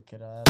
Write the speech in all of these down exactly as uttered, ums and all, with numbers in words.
کرایه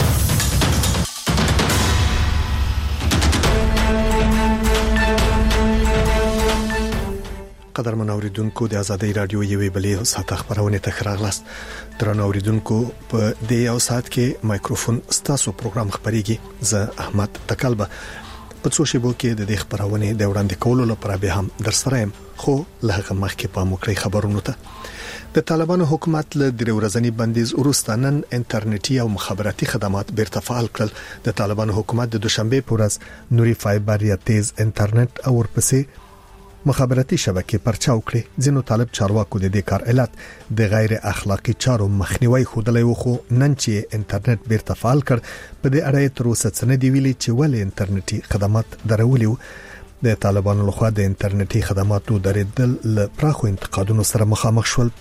قدرمن اوریدونکو د ازادۍ رادیو یوې بلې ساعت خبرونه ته خراغلاست درنو اوریدونکو په دې یو ساعت کې مایکروفون ستاسو پروګرام خبريږي زه احمد تکلبه په څو شیبو کې د دې خبرونه د وړاندې کولو لپاره به هم در سره يم خو لهغه مخکې په موکړی خبرونه ته د طالبانو حکومت له درې ورځنی بندیز وروسته نن انټرنیټي او مخابراتي خدمات بیرته فعال کړل د طالبانو حکومت د دوشنبه په ورځ نوري فایبر یا تیز انټرنیټ او ورپسې مخابراتي شبکې پرچاو کړې ځینو طالب چارواکو د دې کار علت د غیر اخلاقی چارو مخنیوي خودلې وخو نن چې انټرنیټ بیرته فعال کړ په دې اړه تر اوسه څه نه دی ویلي چې ولې انټرنیټي خدمات درولې د طالبانو لخوا د انټرنیټي خدماتو درېدل له پراخو انتقادونو سره مخامخ شول.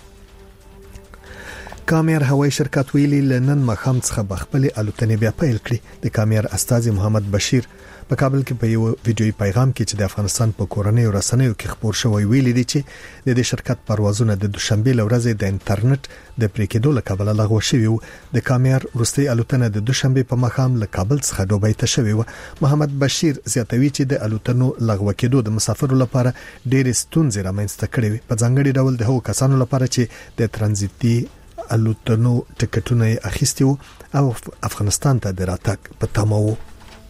کامیر هوایي شرکت ویلي لنن مخام څخه بخپل الوتنې بیا پیل کړې. د کامیر استاذ محمد بشیر په کابل کې په یو ویډیوي پیغام کې چې د افغانستان په کورنۍ او رسنیو کې خبر شوی ویلي دی چې د دې شرکت پروازونه د دوشنبه لورځ د انټرنیټ د پریکېدو لپاره لغوه شوی و. د کامیر وروستي الوتنه د دوشنبه په مخام له کابل څخه دوبۍ ته شوی و. محمد بشیر زیاتوي چې د الوتنو لغوه کېدو د مسافرو لپاره ډېر ستونزې رامنځته کړې وي په ځانګړي ډول د هغو کسانو لپاره چې د ترانزیتي الوتنو ټکټونه اخیستي او افغانستان ته د راتګ په تمه وو.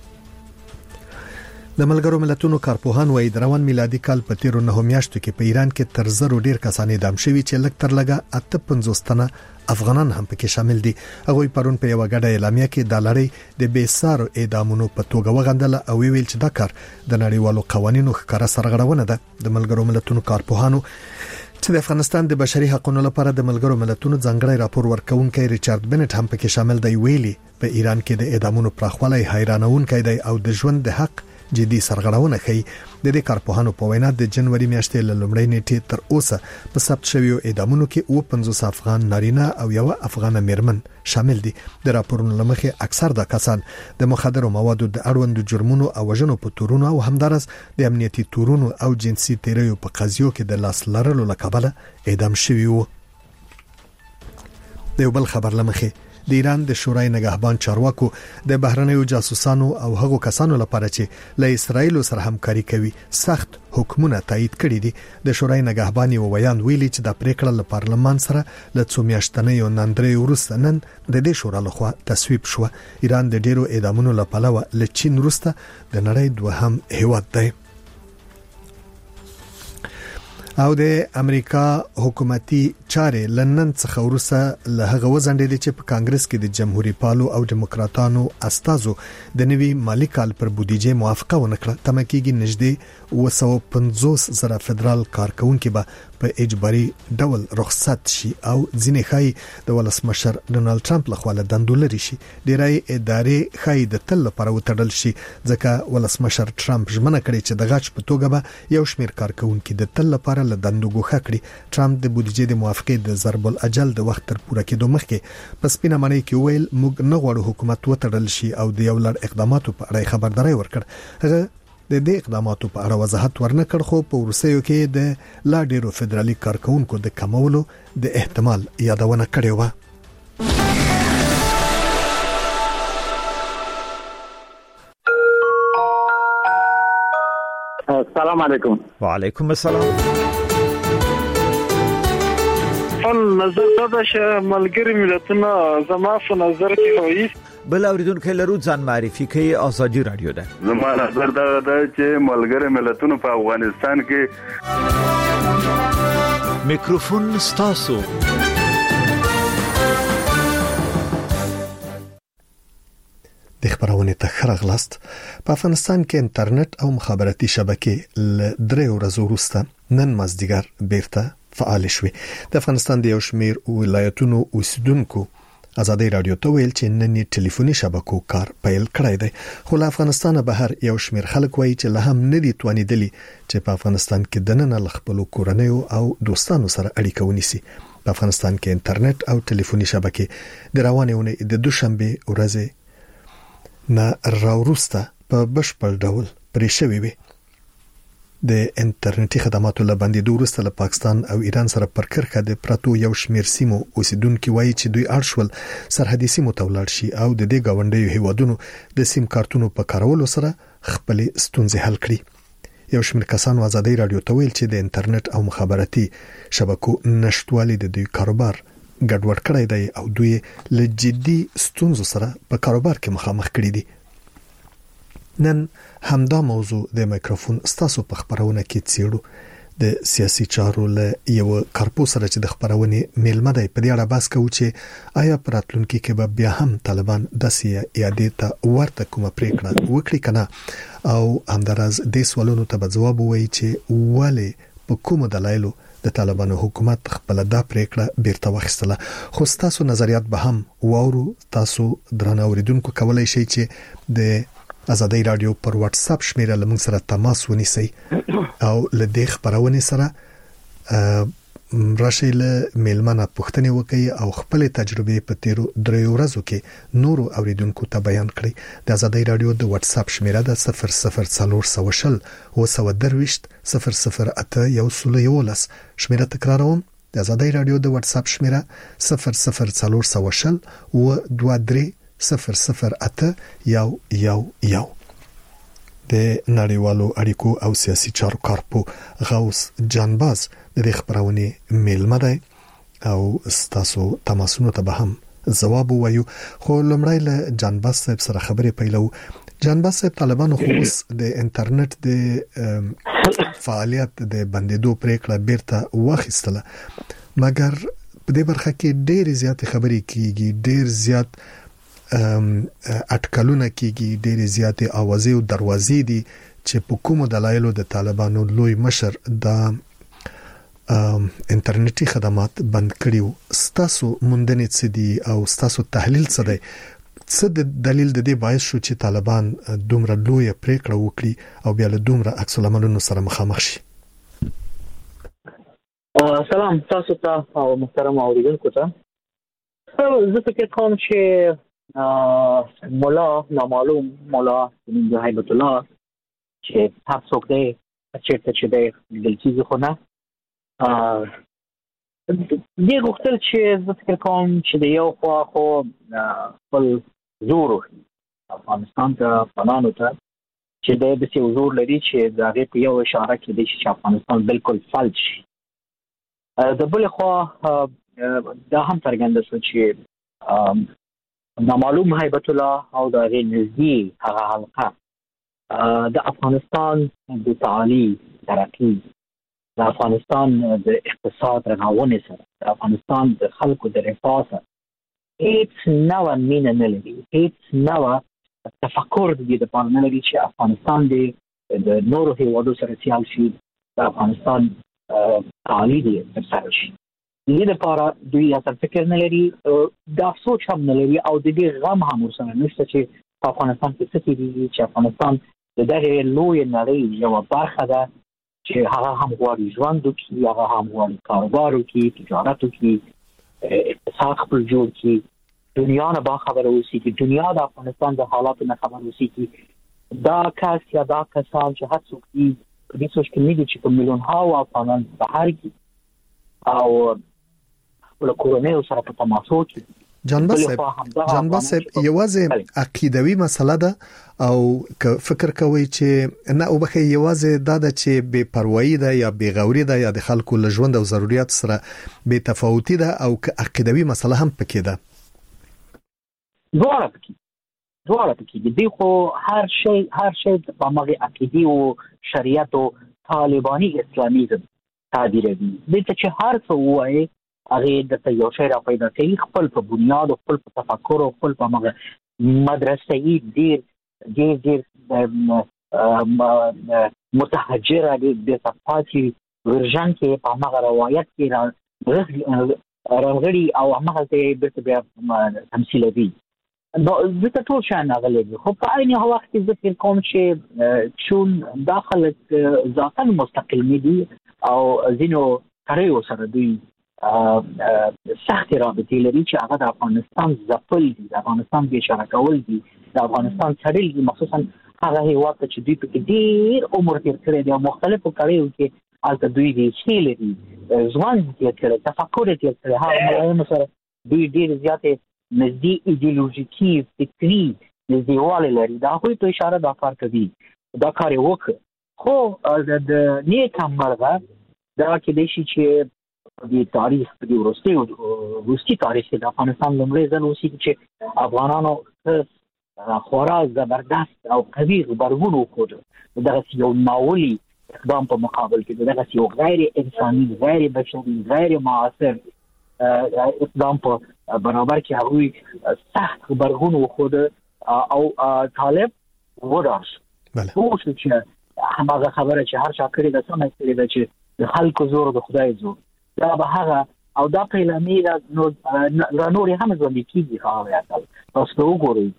د ملګرو ملتونو کارپوهان وایي د روان میلادي کال په تیرو نه میاشتو کې په ایران کې تر زرو ډیر کسان اعدام شوي چې لږ تر لږه اته پنځوس تنه افغانان هم پکې شامل دي. هغه پرون په یو غډه اعلامیه کې د لړۍ د بیسارو اعدامونو په توګه وغندله او ویل چې دا کار د نړیوالو قوانینو ښکارا سرغړونه ده. د ملګرو ملتونو کارپوهانو چې د افغانستان د بشري حقوقو لپاره د ملګرو ملتونو ځانګړی راپور ورکونکي ریچارډ بنټ هم پکې شامل دی. ویلي په ایران کې د اعدامونو پراخوالی حیرانونکی دی او د ژوند د حق جدي سرغړونه کوي. د دې کارپوهانو په وینا د جنوري میاشتې له لومړۍ نیټې تر اوسه په ثبت شویو اعدامونو کې اوه پنځوس افغان نارینه او یو افغان میرمن شامل دي. د راپورونو لمخې اکثر د کسان د مخدرو موادو د اړوند جرمونو او وژنو په تورونو او همدارس د امنیتي تورونو او جنسي تیریو په قضیو کې د لاس لرلو لکبله اعدام شوي وو. د یو بل خبر لمخې د ایران د شورای نگهبان چارواکو د بهرنیو جاسوسانو او هغو کسانو لپاره چې له اسرایل سره همکاري کوي سخت حکمونه تایید کړي دي. د شورای نگهبان یو ویان ویلي چې د پریکړه له پارلمان سره له څو میاشتنې نندرې وروسته نن د دې شورا لخوا تصویب شو. ایران د ډیرو اعدامونو لپاره له چین وروسته د نړۍ دوهم هیواد دی. او د امریکا حکومتي چارې لنن څخه وروسته له هغه وزندې چې په کانګرس کې د جمهوریت پالو او دیموکراتانو استازو د نوي مالی کال پر بودیجه موافقه ونکړه. تمه کېږي نږدې اوه سوه پنځوس زره فدرال کارکونکو به په اجباري ډول رخصت شي او ځینې خای د ولسمشر ډونالد ټرمپ لخوا له دندو لري شي. ډیری ادارې خای د تل لپاره وتړل شي ځکه ولسمشر ټرمپ ژمنه کړې چې د غاچ په توګه به یو شمیر کارکونکو د تل لپاره له دندو ګوښه کړي. ټرمپ د بودیجې د موافقې د ضرب الاجل د وخت تر پوره کېدو مخکې په سپینه معنی کې ویل موږ نه غواړو حکومت وتړل شي او د یو لړ اقداماتو په اړه خبرداري ورکړ. هغه د دې اقداماتو په اړه وضاحت ورنکړ خو په ورسېو کې د لا ډیرو فدرالي کارکونکو د کمولو د احتمال یادونه کړې و. السلام علیکم. وعلیکم السلام. فل نظر دا چې ملګری ملتونه زما په نظر کې وایي بل اوریدونکو لرو ځان معرفي کوي. ازادي رادیو ده. زما نظر دا ده چې ملګری ملتونه په افغانستان کې میکروفون ستاسو. د خبرونه تخرغلاست په افغانستان کې انټرنیټ او مخابراتي شبکې ل درې ورځې وروسته نن مازدیګر بیرته فعال شوه. د افغانستان د یو شمیر ولایتونو اوسیدونکو ازادي رادیو ته ویل چې نن ټلیفوني شبکو کار پیل کړی دی. خو له افغانستان بهر یو شمیر خلک وایي چې له هم نه دي توانیدلی چې په افغانستان کې د نن خپل کورنیو او دوستانو سره اړیکه ونیسي. په افغانستان کې انټرنیټ او ټلیفوني شبکې د روانونه د دوشنبه ورځې نه راوروسته په بشپړ ډول پرې شوې وي. د انټرنیټي خدماتو لباندې د وروسته له پاکستان او ایران سره پر کرښه د پراتو یو شمیر سیمو اوسیدونکو وایي چې دوی اړشول سرحدي سیمو ته ولاړ شي او د دې گاونډیو هیوادونو د سیم کارتونو په کارولو سره خپل ستونزې حل کړي. یو شمیر کسانو ازادي رادیو ته ویل چې د انټرنیټ او مخابراتي شبکو نشټوالي د دوی کاروبار ګډوډ کړی دی او دوی له جدي ستونزو سره په کاروبار کې مخامخ کړي دي. نن همدا موضوع د میکروفون ستاسو په خبرونه کې څیړو. د سیاسي چارو له یو کارپو سره چې د خبرونه میلمه دی په دې اړه بحث کوي چې آیا پراتلونکو کې به بیا هم طالبان د سیاسي اعاده ته ورته کومه پریکړه وکړي کنه او همدارز د سوالونو ته جواب وایي چې ولې په کومو دلایلو د طالبانو حکومت خپل دا پریکړه بیرته واخیستله. خو تاسو نظریات به هم واورو. تاسو درنه اوریدونکو کولای شئ چې د ازادي رادیو پر واتس اپ شمیره لمن سره تماس ونیسئ او لدې خبرونه سره راشي له میلمنه پوښتنه وکړي او خپل تجربه په تیرو درې ورځو کې نورو اوریدونکو ته بیان کړي. د ازادي رادیو د واتس اپ شمیره د صفر صفر څلور سوشل او سو درويشت صفر صفر اته یو سل یولس. شمیره تکراروم: د ازادي رادیو د واتس اپ شمیره صفر صفر څلور سوشل او دوه درې صفر صفر اته یو یو یو. د نړیوالو اړیکو او سیاسي چارو کارپو غوث جانباز د خبرونه میلمه دی او ستاسو تماسونو ته به هم جواب وایو. خو لمړی له جانباز صاحب سره خبرې پیلو. جانباز صاحب، طالبانو خو اوس د انټرنیټ د فعالیت د بندیدو پریکړه بیرته واخیستله، مګر په دې برخه کې ډېر زیات خبرې کیږي، ډېر زیات اټکلونه کیږي، ډېر زیات اوازې او دروازې دي چې په کومو دلایلو د طالبانو لوی مشر د انټرنیټي خدمات بند کړیو. ستاسو مونډنې څه دي او ستاسو تحلیل څه دی؟ څه د دلیل د دې باعث شو چې طالبان دومره لوی پریکړه وکړي او بیا له دومره عکس العملونو سره مخامخ شي؟ سلام تاسو ته او محترم اوریدونکو ته. زه فکر کوم چې مولا نامعلوم مولا د هیبت الله چې هر څوک دی چیرته چې دی د چیزو خو نه دې غوښتل چې زه فکر کوم چې د یو خوا خو خپل زور افغانستان ته پنانو ته چې د دې زور لري چې د هغې په یو اشاره کې دی چې افغانستان بالکل فلج شي. د بل خوا دا هم څرګنده شو چې نامعلوم هیبت الله او د هغې نږدې هغه حلقه د افغانستان د تعالی ترقي، د افغانستان د اقتصاد رغونې سره، د افغانستان د خلکو د رفاه سره هیڅ نوع مینه نه لري، هیڅ نوع تفکر د دې دپاره نه لري چې افغانستان د نورو هیوادو سره سیال شي، د افغانستان تعالی دې ترسره شي. دې لپاره دوی اصل فکر نه لري، دا سوچ هم نه لري او د دې غم هم ورسره نشته چې په افغانستان کې څه کېږي، چې افغانستان د دغې لویې نړۍ یوه برخه ده چې هغه هم غواړي ژوند وکړي، هغه هم غواړي کاروبار وکړي، تجارت وکړي، اقتصاد خپل جوړ کړي، دنیا نه باخبره اوسېږي، دنیا د افغانستان د حالاتو نه خبر اوسېږي. دا کس یا دا کسان چې هر څوک دي په دې سوچ کې نه دي چې په میلیونهاو افغانان بهر کې او له کورنیو سره په تماسو کې. جانباز صاحب جانباز صاحب یوازې عقیدوي مسله ده او که فکر کوي چې نه او بخې یوازې دا ده چې بے پروايي ده یا بے غوري ده یا د خلکو له ژوند او ضرورت سره بے تفاوتي ده او که عقیدوي مسله هم پکې ده؟ دواړه پکې دواړه پکې دي. خو هر شی هر شی په مغه عقیدي او شریعت او طالباني اسلامیزم تعبیروي. دلته چې هر څه وایي هغه د یو شی را پیدا کوي، خپل په بنیاد او خپل په تفکر او خپل په مغه مدرسې ډیر ډیر ډیر متحجره د صفاتي ورژن کې په مغه روایت کې را راغلي او هغه ته بیا تمثيلوي. نو زه ټول شان غلي، خو په عین وخت کې زه فکر کوم چې چون داخله ذاتاً مستقل نه دي او ځینو کړیو سره دوی سخت رابطې لري چې هغه د افغانستان ځپل دي، د افغانستان بې اشاره کول دي، د افغانستان څړل دي، مخصوصا هغه هیواد چې دوی په ډیر عمر تیر کړی دی او مختلفو کړیو کې البته دوی دي چې لري ځوان دي چې تفکر دي چې هغه ملایانو سره دوی ډیر زیاتې نزدې ایدئولوژیکي فکری نزدېوالی لري دا خو ته اشاره دا کار کوي دا کار یې وکړ خو د نیک مرغه دا کې د شي چې د تاریخ په ورستي ورستي تاریخ د افغانستان لومړی ځل اوسېږي چې افغانانو خورا زبردست او قوي غبرګون وکړ دغه یو ناولي اقدام په مقابل کې دغه یو غیر انساني غیر بشري غیر معاصر اقدام په برابر کې هغوی سخت غبرګون وکړ او طالب وداش بله خو چې هغه خبره چې هر چا کړی د سمه کړی د چې د خلکو زور د خدای زور دا به هغه او دا پیلامي را نور هم ځوندي کیږي خو تاسو وګورئ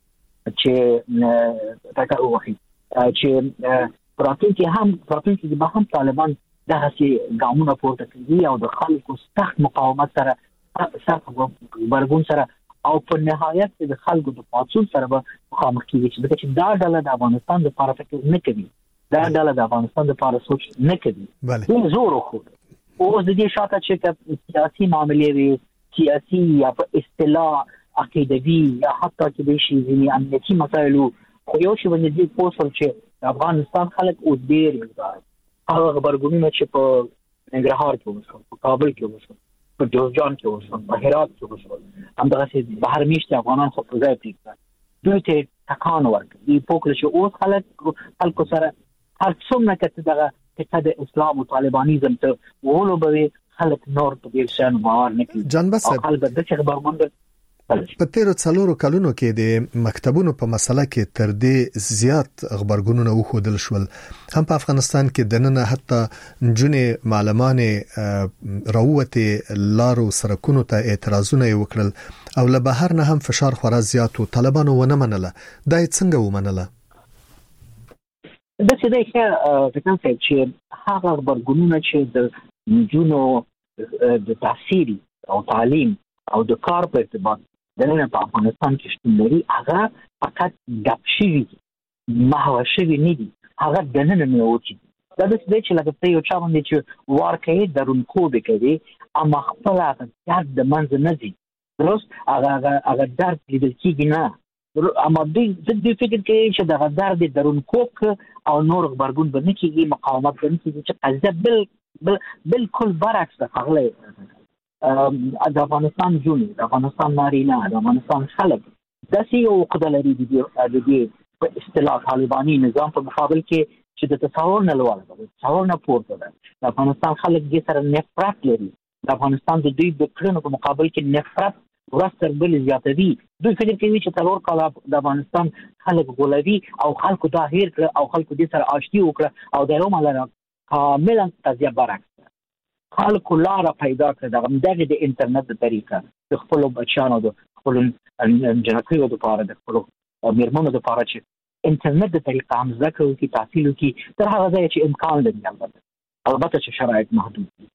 چې تاکه وایي چې پراتونکي هم پراتونکي به هم طالبان دغه سي ګامونه پورته کوي او د خلکو سخت مقاومت سره سخت برګون سره او په نهایت د خلکو د پاتون سره به مخامخ کیږي چې دا ډله د افغانستان د لپاره فکر نه کوي دا ډله د افغانستان د لپاره سوچ نه کوي بله زور خو او د دې شاته چې سیاسي معاملې وي سیاسي یا په اصطلاح عقیدوي یا حتی کې د شي ځینې امنیتي مسایلو خو یو شی باندې دې پوښتل چې افغانستان خلک او ډېر هغه خبرګونونه چې په ننګرهار کې وشو په کابل کې وشو په جوزجان کې وشو په هرات کې وشو همدغه چې بهر میشته افغانان خو په ځای پریږدي دوی ته تکان ورکړي دوی پوښتل چې اوس خلک خلکو سره هر څومره چې دغه چې د اسلام او طالبانیزم ته ولو به خلک نور په دې شان باور نه کوي جان بس خلک د څه خبرمند په تیرو څلورو کلونو کې د مکتبونو په مسله کې تر دې زیات خبرګونونه وښودل شول هم په افغانستان کې د نن حتی جنې معلمان راوته لارو سرکونو ته اعتراضونه وکړل او له بهر نه هم فشار خورا زیات او طالبانو ونه منله دا څنګه ومنله د څه دی چې د کوم چې هغه خبرګونونه چې د نجونو د تحصیل او تعلیم او د کار په ارتباط د نن په افغانستان کې شتون لري هغه فقط ډب شوي محو شوي نه دي هغه د نن نه وچی دا د څه چې لکه یو چا باندې چې ورکه درون کو به کوي اما خپل هغه د منځ نه دي درست هغه هغه درد لیدل کېږي نه اما دوی د دې فکر کوي چې د غدار د درون کوک او نور خبرګون به نه کېږي مقاومت به نه کېږي چې قضیه بل بالکل برعکس ده هغه د افغانستان جون د افغانستان نارینه د افغانستان خلک داسې یو عقده لري د دې په اصطلاح طالباني نظام په مقابل کې چې د تصور نه لوړ ده تصور نه پورته ده د افغانستان خلک دې سره نفرت لري د افغانستان د دوی د کړنو په مقابل کې نفرت ورستر بل زیاتوي دوی فکر کوي چې تلور کال د افغانستان خلک غولوي او خلکو دا هیر کړ او خلکو دې سره آشتی وکړه او د روماله کاملا قضیه برعکس خلکو لاره پیدا کړه دغه د انټرنیټ د طریقه د خپل بچانو د خپل جنکیو د پاره د خپل میرمنو د پاره چې انټرنیټ د طریقه هم ذکر وکي تحصیل وکي تر هغه ځای چې امکان لري البته البته چې شرایط محدود دي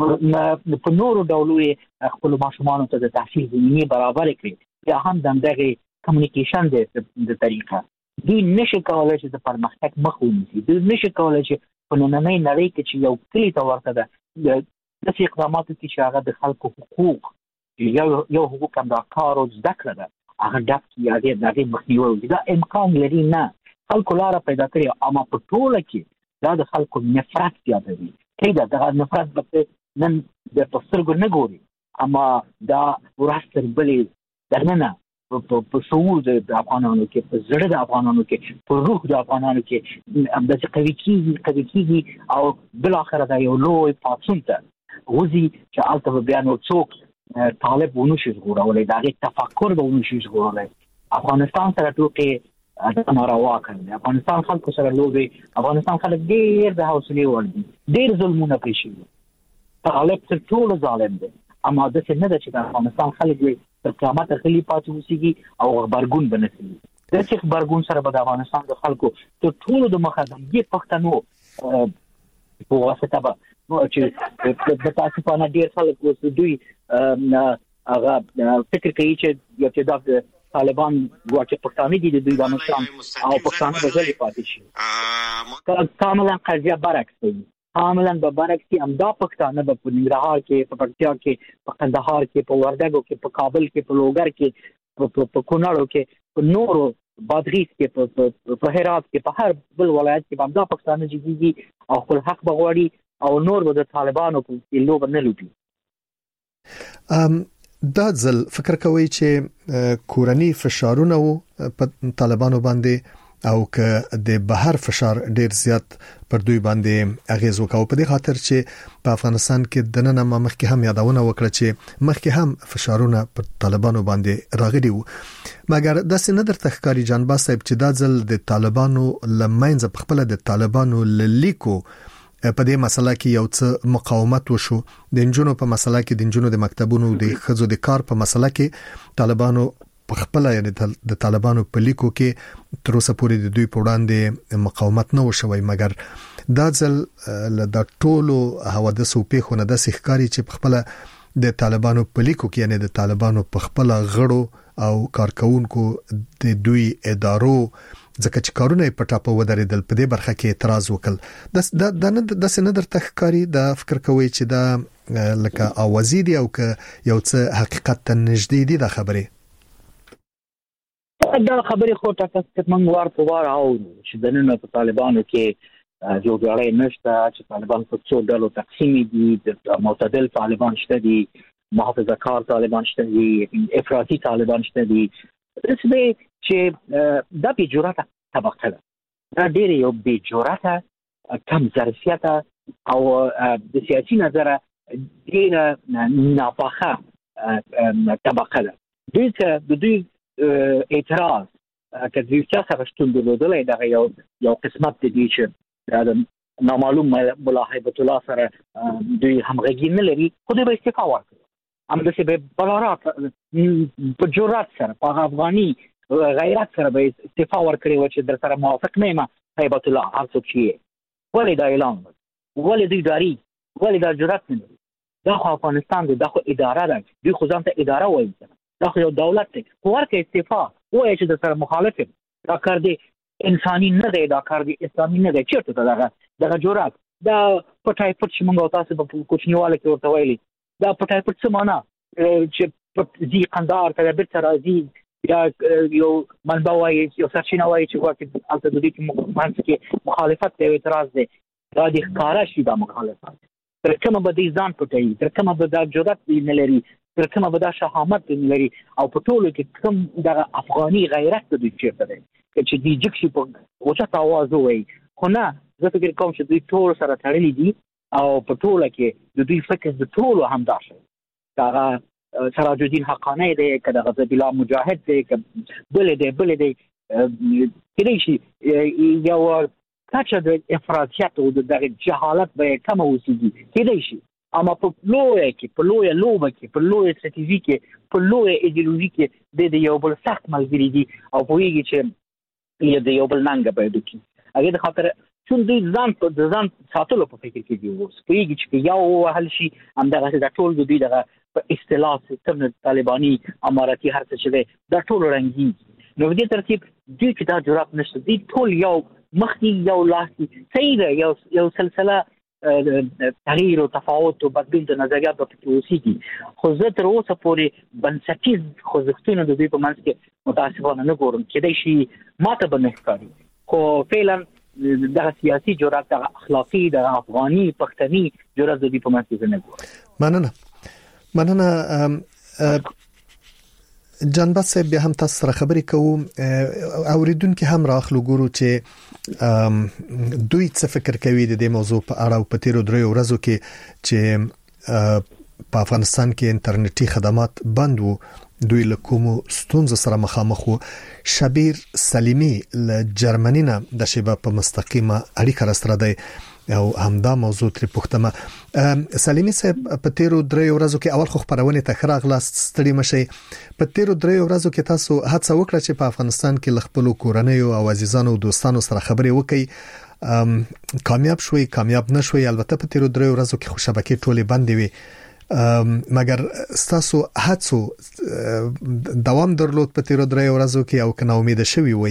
په نورو ډولو خپل ماشومان ته د تحصیل زمینه برابر کړي یا هم دغه کمیونیکیشن د طریقه دوی نشي کولای چې د پرمختګ مخ ونیسي دوی نشي کولای چې په نننۍ نړۍ کې چې یو کلی ته ورته ده د څه اقداماتو کې چې هغه د خلکو حقوق یو یو حقوق هم د کار او زده کړه ده هغه ډاک یا دغه مخنیوي دا امکان لري نه خلکو لاره پیدا کړي اما په ټوله کې دا د خلکو نفرت زیاتوي کله دا نفرت به نن د پسترګو نه ګوري اما دا ورستر بلې درنه په شعور د افغانانو کې په زړه د افغانانو کې په روح د افغانانو کې د قوي کیږي قوي کیږي او بل اخر دا یو لوی پاتون ته وزي چې البته بیان څوک طالب ونشي ګورولای دا تفکر به ونشي ګورولای افغانستان سره ټوکې دا ناروا کړي افغانستان خلکو سره لوبي افغانستان خلک ډېر د حوصله ور دي ډېر ظلمونه کوي طالب تر ټولو ظالم دی اما د څه نه د چې د افغانستان خلک تر قیامت غلي پاتې وسیږي او خبرګون بنسي د څه خبرګون سره به د افغانستان د خلکو تر ټولو د مخدمي پښتنو په واسطه به چې د تاسفانه ډیر خلک اوس دوی هغه فکر کوي چې یو تعداد طالبان واکه پښتانه دي د دوی دانشان او پښتانه به ځلې پاتې شي کاملا قضیه برعکس دی کاملا به برعکس دي همدا پښتانه به په ننګرهار کې په پکتیا کې په کندهار کې په وردګو کې په کابل کې په لوګر کې په کونړ کې په نورو بادغیس کې په هرات کې په هر بل ولایت کې همدا پښتانه جدي او خپل حق بغواړي او نور به د طالبانو په لوب نه لوبي ام دا ځل فکر کوي چې کورنی فشارونه په طالبانو باندې او که د بهر فشار ډیر زیات پر دوی باندې اغیز وکاو په دې خاطر چې په افغانستان کې د نن مخکې هم یادونه وکړه چې مخکې هم فشارونه پر طالبانو باندې راغلي وو مګر د سندر تخکاری جانباز صاحب چې دا ځل د طالبانو لمنځ په خپل د طالبانو لیکو په دې مسله کې یو څه مقاومت وشو د انجونو په مسله کې د انجونو د مکتبونو د خزو د کار په مسله کې طالبانو په خپل یعنی د طالبانو په لیکو کې تر اوسه پورې د دوی په وړاندې مقاومت نه وشوي مګر دا ځل د ټولو حوادثو په خونه د سحکاري چې په خپل د طالبانو په لیکو کې یعنی د طالبانو په خپل غړو او کارکونکو د دوی ادارو ځکه چې کارونه په ټاپه ودرېدل په دې برخه کې اعتراض وکړ د د د سندر تخکاری د فکر کوي چې دا لکه اوازې دی او که یو څه حقیقت ته نږدې دي د خبره دا خبرې خو تاسو موږ ورته واره او چې د نن په طالبانو کې یو ډول نشته چې طالبان په څو ډلو تقسیم دي د معتدل طالبان شته دي محافظه کار طالبان شته دي افراطي طالبان شته دي رسمي چې دا به جرأت طبقه ده دا ډېر یو به جرأت کم ظرفیت او د سیاسي نظر ډېر ناپاخه طبقه ده دوی ته د دوی اعتراض که دوی سره شتون درلودلای دا یو یو قسمت دی چې دا نامعلوم مولا هیبت الله سره دوی همغږي نه لري خو دوی به استعفا ورکړي هم د څه په بلارات په جرأت سره په افغاني غیرت سره به استعفا ورکړي و چې در سره موافق نه یم هیبت الله هر څوک شي ولې دا اعلان ولې دوی داري ولې دا جرأت نه لري دا خو افغانستان دی دا خو اداره ده دوی خو ځان ته اداره وایي دا خو یو دولت دی خو ورکه استعفا وایي چې د سره مخالف دا کار دی انساني نه دی دا کار دی اسلامي نه دی چیرته دا دغه جرأت دا پټای پټ چې موږ تاسو په کوچنیواله کې ورته ویلي دا پټای پټ څه معنا چې زی قندار ته بیرته راځي یا یو منبع وایي یو سرچینه وایي چې واکه البته د دې مخالفت کې مخالفت دی اعتراض دی دا د ښکارا شي دا مخالفت تر کومه به دې ځان پټي تر کومه به دا جرأت نه لري تر کومه به دا شهامت نه لري او په ټولو کې کوم د افغاني غیرت د دوی چیرته دی چې دی جکشي په اوچت आवाज وایي خو نه زه فکر کوم چې دوی ټول سره تړلي دي او په ټوله کې د دوی فکر د ټولو همدا شي دا سراج الدین حقانی دی کله غزه بلا مجاهد دی بل دی بل دی کله شي یو کاچه د افراطیت او د جهالت به کوم وسیږي کله شي اما په لوی کې په لوی لوبه کې په لوی استراتیژي کې په لوی ایدئولوژي کې د یو بل سخت ملګری دي او په ویږي چې یی د یو بل ننګ په دې کې هغه د خاطر څون د ځان په ځان ساتلو په فکر کې دی اوس په ویږي چې یو هل شي همدغه د ټول د دوی دغه په اصطلاح سیستم طالباني اماراتي هر څه چې دا ټول رنګي نو دې ترتیب دوی چې دا جرأت نشته دي ټول یو مخکې یو لاسي صحیح ده یو یو سلسله تغییر او تفاوت او بدلون د نظریات په کې اوسېږي خو زه تر اوسه پورې بنسټیز خوځښتونه د دوی په منځ کې متاسفانه نه ګورم کېدای شي ماته به نه ښکاري خو فعلا دغه سیاسي جرأت دغه اخلاقي دغه افغاني پښتني جرأت د دوی په منځ کې نه ګورم مننه مننه جانباز صاحب بیا هم تاسو سره خبرې کوو اوریدونکو هم راخلو ګورو چې دوی څه فکر کوي د دې موضوع په اړه او په تیرو درې ورځو کې چې په افغانستان کې انټرنیټي خدمات بند وو دوی له کوم ستونزو سره مخامخ وو شبیر سلیمی له جرمني نه د شباب په مستقیمه اړیکه راستره دی او همدا موضوع تر پښتمه سلیمی صاحب په تیرو درې ورځو کې اول خو خبرونه تخراغ لاس ستړي مشي په تیرو درې ورځو کې تاسو هڅه وکړه چې په افغانستان کې لخپلو کورنیو او عزیزانو او دوستانو سره خبرې وکړي کامیاب شوي کامیاب نشوي البته په تیرو درې ورځو کې خو شبکې ټوله بندې وي مګر ستاسو هڅو دوام درلود په تیر درې ورځو کې او کنه امید شوي وي؟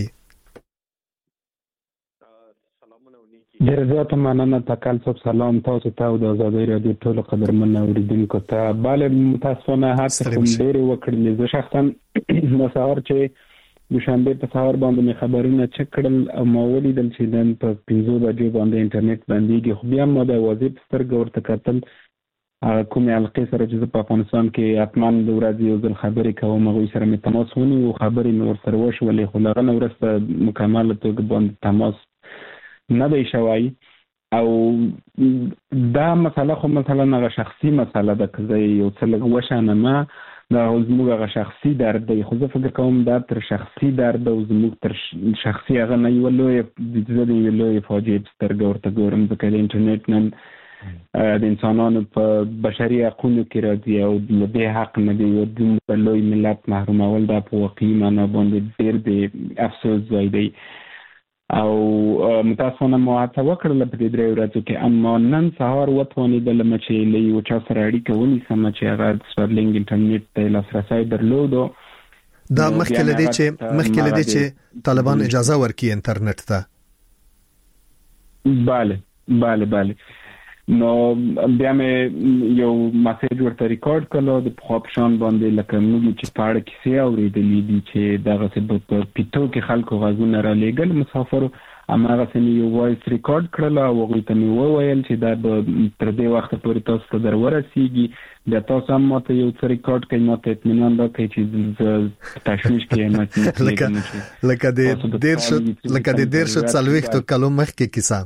ډېر زیات مننه تکل صاحب. سلام تاسو ته او د آزادۍ رادیو ټولو قدرمن اوریدونکو ته. بله متاسفانه هڅه کوم ډېرې وکړلې. زه شخصا د سهار چې دوشنبه په سهار باندې مې خبرونه چک کړل او ما ولیدل چې نن په پنځو بجو باندې انټرنیټ بندېږي، خو بیا ما د اوازې په سترګه ورته کتل کومې حلقې سره چې زه په افغانستان کې حتما د ورځې یو ځل خبرې کوم هغوی سره مې تماس ونیو، خبرې مې ورسره وشولې، خو له هغه نه وروسته مکمله توګه باندې تماس نه دی شوی. او دا مسله خو مثلا هغه شخصي مسله ده، که زه یو څه لږ وشانمه دا زموږ هغه شخصي درد دی، خو زه فکر کوم دا تر شخصي درد او زموږ تر شخصي هغه نه یوه لویه زه د یوې لویې فاجعې په سترګه ورته ګورم، ځکه د انټرنیټ نن د انسانانو په بشري حقونو کې راځي او له دې حق نه د یو دومره لوی ملت محرومول دا په واقعي معنا باندې ډېر د افسوس ځای دی. او متاسفانه ما هڅه وکړله په دې درې ورځو کې، اما نن سهار وتوانېدلم چې له یو چا سره اړیکه ونیسم چې هغه سټارلینګ انټرنیټ ته لاسرسی درلودو. دا مخکې له دې چې مخکې له دې چې طالبان اجازه ورکړي انټرنیټ ته. بله بله بله نو بیا مې یو مسیج ورته ریکارډ کړو د پخوا په شان باندې، لکه موږ چې په اړه کیسې اورېدلې دي چې دغسې په پیټو کې خلکو غږونه رالېږل مسافرو، هماغسې مې یو وایس ریکارډ کړله او هغوی ته مې وویل چې دا به تر دې وخته پورې تاسو ته در ورسېږي، بیا تاسو هم ماته یو څه ریکارډ کړئ، ماته اطمینان راکړئ چې زه تشویش کې یم لکه د دېرشو څلوېښتو کالو مخکې کیسه.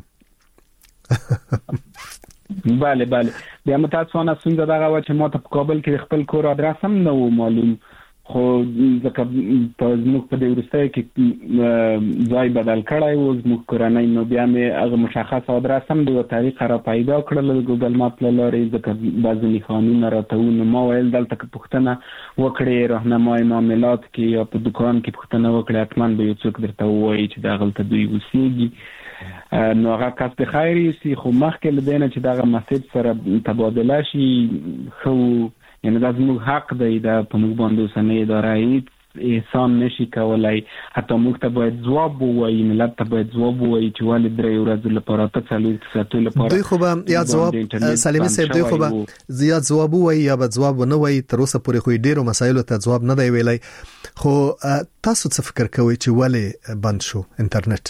بله بله بیا متاسفانه ستونزه دغه وه چې ما ته په کابل کې خپل کور ادرس هم نه و معلوم، خو ځکه زموږ په دې وروستیو کې ځای بدل کړی و زموږ کورنۍ، نو بیا مې هغه مشخص ادرس هم د یوه طریقه را پیدا کړل د ګوګل ماپ له لارې، ځکه بعضې نښانونه راته وو، نو ما ویل دلته که پوښتنه وکړې راهنمای معاملات کې یا په دکان کې پوښتنه وکړې حتما به یو څوک درته ووایي چې دغلته دوی اوسېږي. نو هغه کس د خیر یوسي، خو مخکې له دې نه چې دغه مسیج سره تبادله شي ښه و، یعنې دا زموږ حق دی، دا په موږ باندې اوسنۍ اداره هېڅ احسان نشي کولی، حتی موږ ته باید ځواب ووایي، ملت ته باید ځواب ووایي چې ولې درې ورځو لپاره اته څلوېښت ساعتو لپاره دوی خو به یا ځواب سلیمي صاحب دوی خو به یا ځواب ووایي یا به ځواب ونه وایي، تر اوسه پورې خو ډېرو مسایلو ته ځواب نه دی ویلی. خو تاسو څه فکر کوئ چې ولې بند شو انټرنیټ؟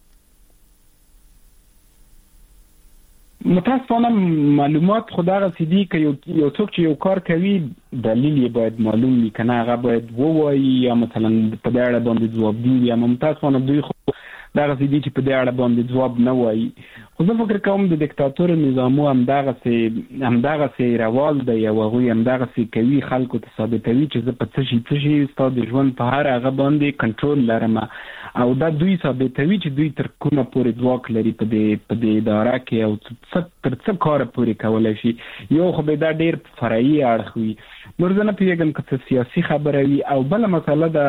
متاسفانه معلومات خو دغسې دي که یو څوک چې یو کار کوي دلیل یې باید معلوم وي، که نه هغه باید ووایي یا مثلا په دې اړه باندې ځوابګیر وي، اما متاسفانه دوی خو دغسې دي چې په دې اړه باندې ځواب نه وایي. خو زه فکر کوم د دیکتاتور نظامو همدغسې همدغسې رواج دی او هغوی همدغسې کوي، خلکو ته ثابتوي چې زه په څه شي څه شي ستا د ژوند په هر هغه باندې کنټرول لرم، او دا دوی ثابتوي چې دوی تر کومه پورې ځواک لري په دې په دې اداره کې او څه تر څه کاره پورې کولی شي. یو خو به دا ډېر فرعي اړخ وي، نور زه نه پوهېږم که څه سیاسي خبره وي. او بله مسله د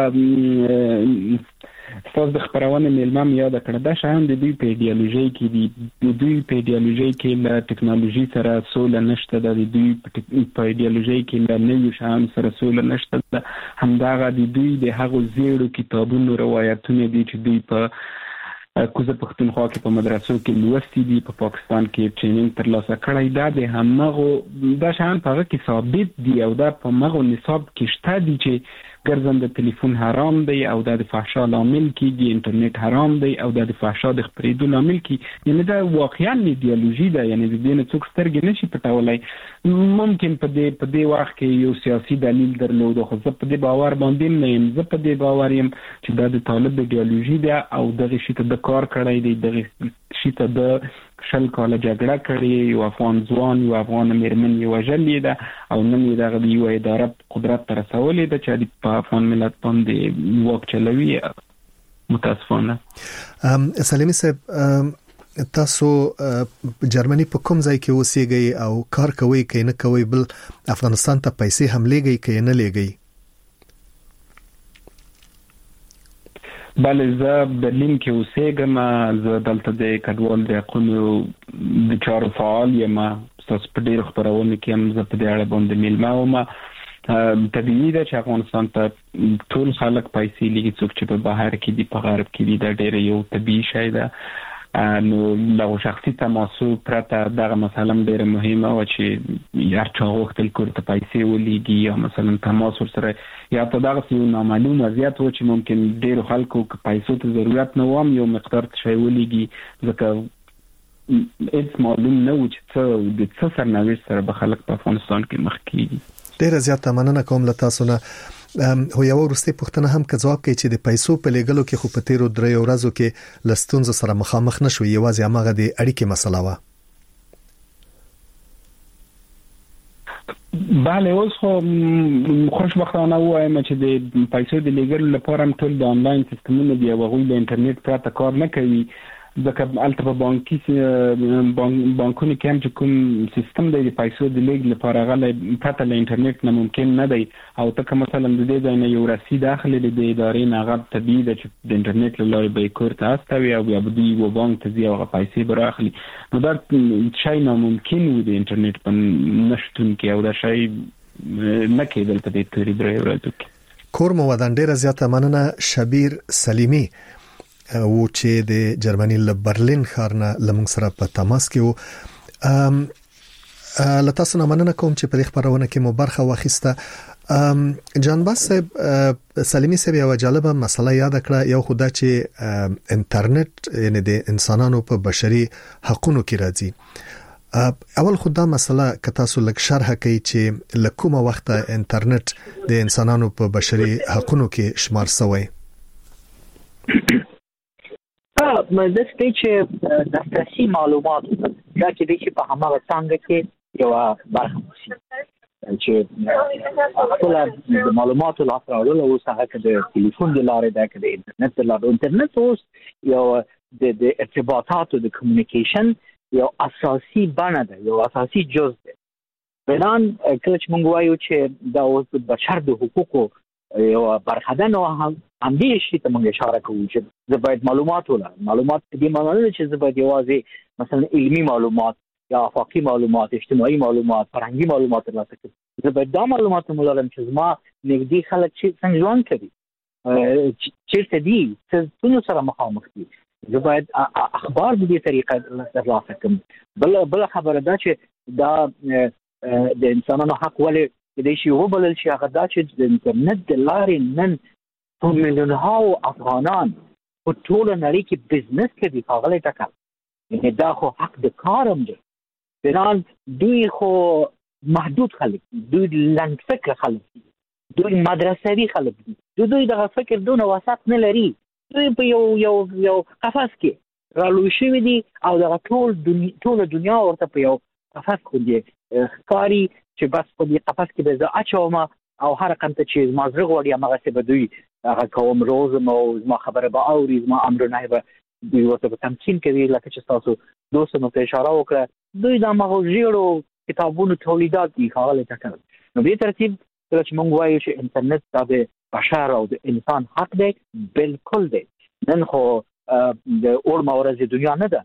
ستاسو د خپرونې میلمه مې یاده کړه، دا شیان د دوی په ایډیالوژۍ کې دي، د دوی په ایډیالوژۍ کې له ټکنالوژي سره سوله نشته ده، د دوی په ایډیالوژۍ کې له نویو شیانو سره سوله نشته ده، همدغه د دوی د هغو زیړو کتابونو روایتونه دي چې دوی په کوزه پښتونخوا کې په مدرسو کې لوستي دي، په پاکستان کې ټرینینګ ترلاسه کړی، دا د همغو دا شیان په هغه کې ثابت دي او دا په همغو نصاب کې شته دي چې ګرځنده تلیفون حرام دی او دا د فحشا لامل کېږي، انټرنیټ حرام دی او دا د فحشا د خپرېدو لامل کېږي. یعنې دا واقعا ایډیالوژي ده، یعنې د دې نه څوک سترګې نشي پټولی. ممکن په دې په دې وخت کې یو سیاسي دلیل درلود، خو زه په دې باور باندې نه یم، زه په دې باور یم چې دا د طالب ایډیالوژي ده او دغه شي ته د کار کړی دی، دغه شي ته د شل کاله جګړه کړې، یو افغان ځوان یو افغان مېرمن یې وژلې ده او نن یې دغه یوه اداره قدرت ته رسولې ده چې په افغان ملت باندې واک چلوي. متاسفانه سلیمي صاحب، تاسو جرمني په کوم ځای کې اوسېږئ او کار کوئ که نه کوئ، بل افغانستان ته پیسې هم لیږئ که نه لیږئ؟ بله زه برلین کې اوسېږم، زه دلته د کډوال د حقونو د چارو فعال یم، تاسو په ډېر خبرونه کې هم زه په دې اړه باندې میلمه وم. طبیعي ده چې افغانستان ته ټول خلک پیسې لګي، څوک چې په بهر کې دي په غرب کې دي، دا ډېر یو طبیعي شی ده. نو له شخصي تماسو پرته دغه مسله ډېره مهمه و چې هر چا غوښتل کور ته پیسې ولېږي یا مثلا تماس ورسره یا په دغه یو نامعلوم وضعیت و چې ممکن ډېرو خلکو که پیسو ته ضرورت نه وام یو مقدار شی ولېږي، ځکه هیڅ معلوم نه و چې څه د څه سرنوشت سره به خلک په افغانستان کې مخ کېږي. ډېره زیاته مننه کوم له تاسو نه. هو یو ورسته پوښتنه هم که ځواب کوي چې د پیسو په لګلو کې خو په تیرو درې ورځو کې لستونز سره مخامخ نشو، یوازې هغه د اړیکې مسله و. بله، اوس خو خوشبختانه وایم چې د پیسو د لګلو لپاره هم ټول د انلاین سیستمونه دی او هغوی د انټرنیټ پرته کار نه کوي، ځکه البته په بانکي بانکونو کې هم چې کوم سیستم دی د پیسو د لیږد لپاره هغه پرته له انټرنیټ نه ممکن نه دی. او ته که مثلا د دې ځای نه یو رسید اخلي د ادارې نه، هغه طبیعي ده چې د انټرنیټ له لارې به یې کور ته استوي او بیا به دوی یوه بانک ته ځي او هغه پیسې به رااخلي. نو دا شی ناممکن و د انټرنیټ په نشتون کې، او دا شی نه کېدل په دې تېرې درې ورځو کې. کور مو ودان ډېره زیاته مننه. شبیر سلیمي او چې د جرمني له برلین ښار نه لمن سره په تماس کې وو. ام لته سره مننه کوم چې په خبرونه کې مو برخه واخیسته. جان باس سلیمي سره یو جالبه مسله یاد کړه، یو خدا چې انټرنیټ یعنی د انسانانو په بشري حقوقو کې راځي. اول خدا مسله که تاسو لږ شرح کوي چې لکومه وخت انټرنیټ د انسانانو په بشري حقوقو کې شمار شوی. د دې چې د اساسي معلومات دا کې د چې په هغه څنګه کې یو برخه وسی چې خپل د معلوماتو لاسته راوړل او څنګه د ټلیفون د لارې دا کې د انټرنیټ د لارې انټرنیټ اوس یو د د ارتباطاتو د کمیونیکیشن یو اساسي بڼه ده، یو اساسي جز ده. بنان کله چې موږ وایو چې دا اوس د بشر د حقوقو یو برخه ده، نو هم هم دې شي ته موږ اشاره کوو چې زه باید معلومات ولرم. معلومات دې معنی نه چې زه باید یوازې مثلا علمي معلومات یا افاقي معلومات، اجتماعي معلومات، فرهنګي معلومات ترلاسه کړم. زه باید دا معلومات ولرم چې زما نږدې خلک چې څنګه ژوند کوي، چیرته دي، څه سره مخامخ دي. زه باید اخبار په دې طریقه ترلاسه کړم. بل بل خبره ده چې دا د انسانانو حق ولې د شي وبلل شي، هغه دا چې د انټرنیټ د لارې نن په میلیونونو افغانان په ټول نړۍ کې بزنس کوي. هغه ټکا یعنی دا خو حق د کارم دی. بنان دوی خو محدود خلک، دوی لنډ فکر خلک دي، دوی مدرسوي خلک دي، دوی دغه فکر دونه وسط نه لري. دوی په یو یو یو قفس کې رالوي شوي دي او دغه ټول دنیا ټول دنیا ورته په یو قفس کې ښکاري چې بس په دې قفس کې به زه اچوم او هر رقم ته چې زما زړه غواړي هماغسې به دوی هغه کوم روزم او زما خبره به اوري، زما امر نهی به دوی ورته په تمکین کوي. لکه چې تاسو دوستو نو ته اشاره وکړه، دوی د هغو ژیړو کتابونو تولیدات دي ښاغلی ټکر. نو دې ترتیب کله چې موږ وایو چې انټرنیټ دا د بشر او د انسان حق دی، بالکل دی. نن خو د اوړمه ورځې دنیا نه ده،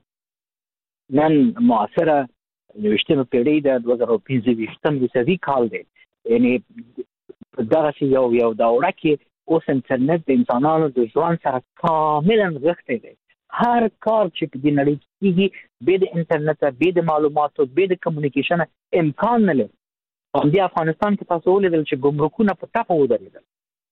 نن معاصره نوښتمه پیړۍ د دوه زره پنځه ویشتم عیسوي کال دی. یعنی دغسې یو یو دوره کې اوس انټرنیټ د انسانانو د ژوند سره کاملا نغښتی دی. هر کار چې په دې نړۍ کې کېږي بې د انټرنیټه، بې د معلوماتو، بې د کمیونیکیشنه امکان نه لري. همدې افغانستان کې تاسو ولیدل چې ګمرکونه په ټپه ودرېدل،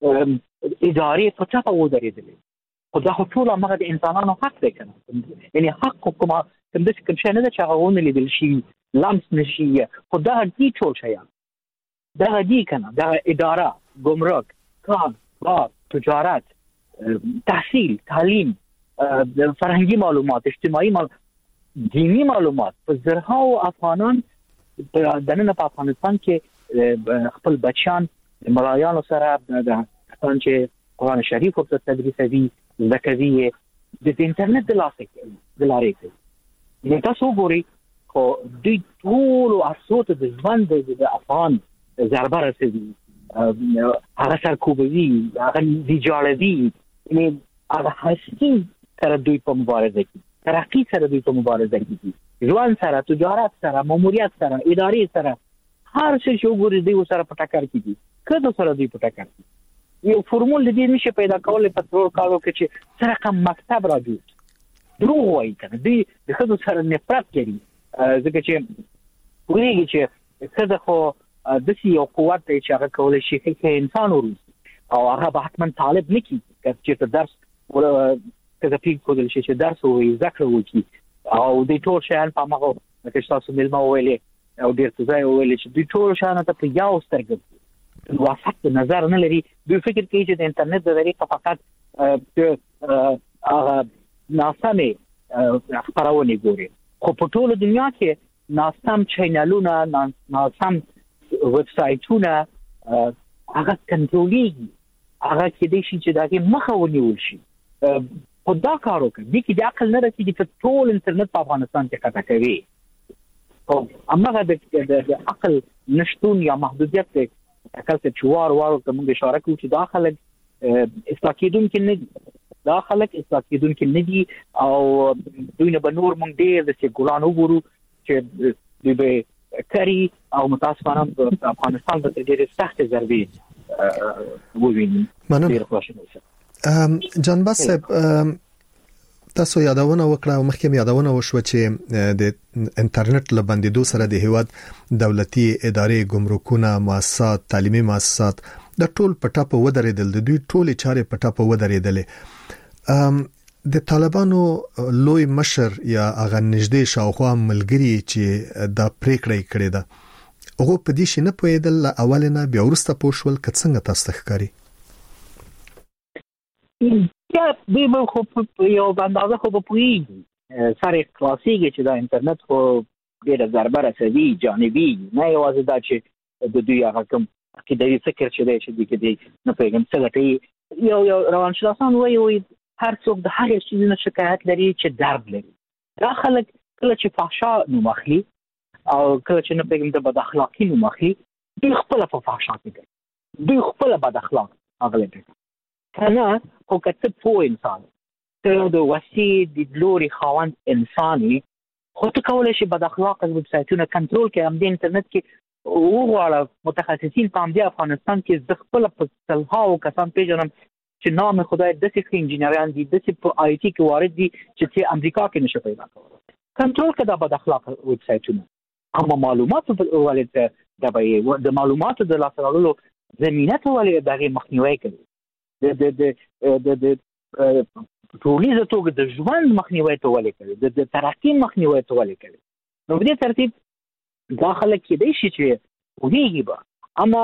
ادارې په ټپه ودرېدلې. خو دا خو ټول همغه د انسانانو حق دی که نه؟ یعنی حق کومه کوم داسې کوم شی نه ده چې هغه ونه لیدل شي، لمس نه شي. خو دغه دي ټول شیان، دغه دي که نه؟ دغه اداره، ګمرک، کار، بار، تجارت، تحصیل، تعلیم، فرهنګي معلومات، اجتماعي معلومات، دینی معلومات. په زرهاو افغانان دننه په افغانستان کې خپل بچیان د ملایانو سره د افغان چې قرآن شریف ورته تدریسوي، زده کوي د انټرنیټ د لارې کوي. نو تاسو وګورئ خو دوی ټولو ارڅو ته د ژوند د افغان ضربه رسوي، هغه سرکوبوي، هغه ویجاړوي. یعنې هغه هستي سره دوی په مبارزه کې، ترقي سره دوی په مبارزه کې دي. ځوان سره تجارت سره ماموریت سره ادارې سره هر څه چې وګوري دی سره په ټکر کې دي کله سره دی په ټکر کې یو فرمول دې نشي پیدا کولای په ټول کالو کې چې سره کوم مکتب راځي دروغ وایي کنه دی د خدای سره نفرت کوي ځکه چې وایي چې څه خو د سی یو قوت چې هغه کولای شي چې انسان وروسي او هغه به حتما طالب نکي چې درس کله پیګ کول شي چې درس او ذکر وکړي او د ټول شان په ماغو چې تاسو ملما ویلې او ډیر څه ویلې چې د ټول شان ته په یو سترګ واسط نظر نه لري دوی فکر کوي چې د انټرنیټ د ذریعہ فقط هغه ناسمه خبرونه ګوري خو په ټول دنیا کې ناسم چینلونه ناسم ویب سایټونه هغه کنټرولېږي هغه کې د شي چې دغه مخه ونیول شي خدا کار وکړي د کې د عقل نه رسېږي چې ټول انټرنیټ په افغانستان کې قطع کوي او امغه د عقل نشټون یا محدودیت ته کله چې وار وار کوم اشاره کوي چې داخله استاکیدون کې نه داخله استاکیدون کې نه دي او دوی نه بنور مونږ ډېر د ګلان وګورو چې دوی به کری او متاسفانه په افغانستان د ډېر سخت ضربې وویني مننه جان باس تاسو یادونه وکړه او مخکې یادونه وشو چې د انټرنیټ لبندېدو سره د هیواد دولتي ادارې ګمرکونه مؤسسات تعلیمي مؤسسات د ټول پټاپ ودرېدل د دوی ټول چارې پټاپ ودرېدل د طالبانو لوی مشر یا هغه نږدې شاوخوا ملګری چې د پریکړې کړې ده هغه په دې شي نه پوهېدل اولنه بیا ورسته پوښول کڅنګ تاسو ښکاری یا به خو په یو باندې خو په پوي سره کلاسیکي چې دا انټرنیټ خو ډېر ضربه رسوي جانبي نه یوازې دا چې د دوی هغه کوم عقیدوي فکر چې دی چې د دې نه پیغام څه لټي یو یو روانشناسان وایي وایي هر څوک د هغه شي نه شکایت لري چې درد لري دا خلک کله چې فحشا نو مخلي او کله چې نه پیغام د بد اخلاقی نو مخلي دوی خپل په فحشا کې کوي دوی خپل بد اخلاق هغه لري کنه خو کته په انسان ته د وسیله د لوري خواند انساني خو ته کولای شي بد اخلاق ویب سایټونه کنټرول کړي هم د انټرنیټ کې وګوره متخصصین په امدی افغانستان کې د خپل په صلاحو کسان پیژنم چې نام خدای د سیخ انجینران دي د سیخ په آی ټي کې وارد دي چې په امریکا کې نشه پیدا کول کنټرول کړه د بد اخلاق ویب سایټونه اما معلومات په ولې د به د معلوماتو د لاسرالو زمينه ته ولې دغه مخنیوي کوي د د د د د ټولنیز توګه د ژوند مخنیوي ته ولې کوي د ترقی مخنیوي ته ولې کوي نو په دې ترتیب داخله کې دی چې ویږي به اما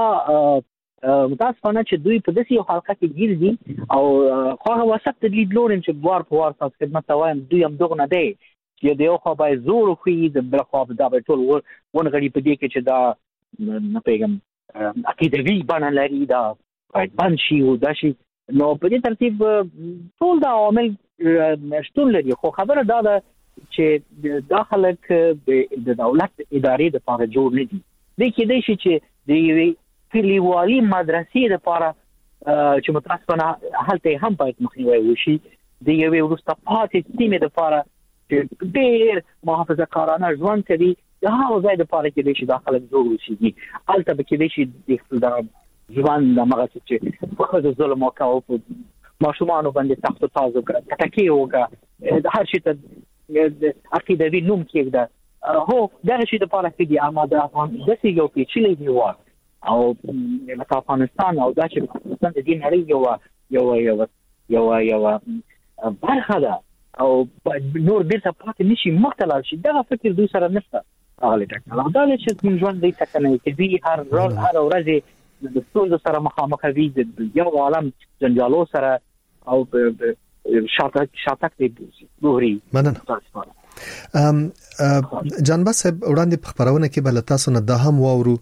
متاسفانه چې دوی په داسې یو حلقه کې ګیر دي او خو وسط د لید لورم چې بوار په وار تاسو خدمت وایم دوی هم دغه نه دی چې د یو خو به زور خو د بل خو دا به ټول ونغړي په دې کې چې دا نه پیغام عقیدوي باندې لري دا باید بند شي او دا شي نو په دې ترتیب ټول دا عوامل شتون لري خو خبره دا ده چې داخله د دولت ادارې د لپاره جوړ نه دي د کې د شي چې د کلیوالي مدرسې لپاره چې متاسفانه هلته هم باید مخنیوي وشي د یوې ورسته پاتې سیمې لپاره چې ډېر محافظه کارانه ژوند کوي دا هغه ځای لپاره کې د شي داخله جوړ وشي البته به کې د شي د ژوند د مغه چې په خځو ظلم وکاو په ماشومان باندې تاسو تاسو کړه تکي وکړه هر شي ته عقیدوي نوم کېږي هو دا شي د پاره کې دي اما د افغان د سی یو پیچلې دی و او د افغانستان او د افغانستان د دین هرې یو یو یو یو یو برخه ده او نور دې ته پاتې نشي مختلف شي دا فکر دوی سره نشته هغه ټاکل دا چې موږ ژوند دې تکنه کې دی هر ورځ هر ورځ د ستونزو سره مخامخ وي د یو عالم جنجالو سره او شاتک شاتک دی ګوري مننه ام جان باسب وړاندې په خبرونه کې بل تاسو نه د هم واورو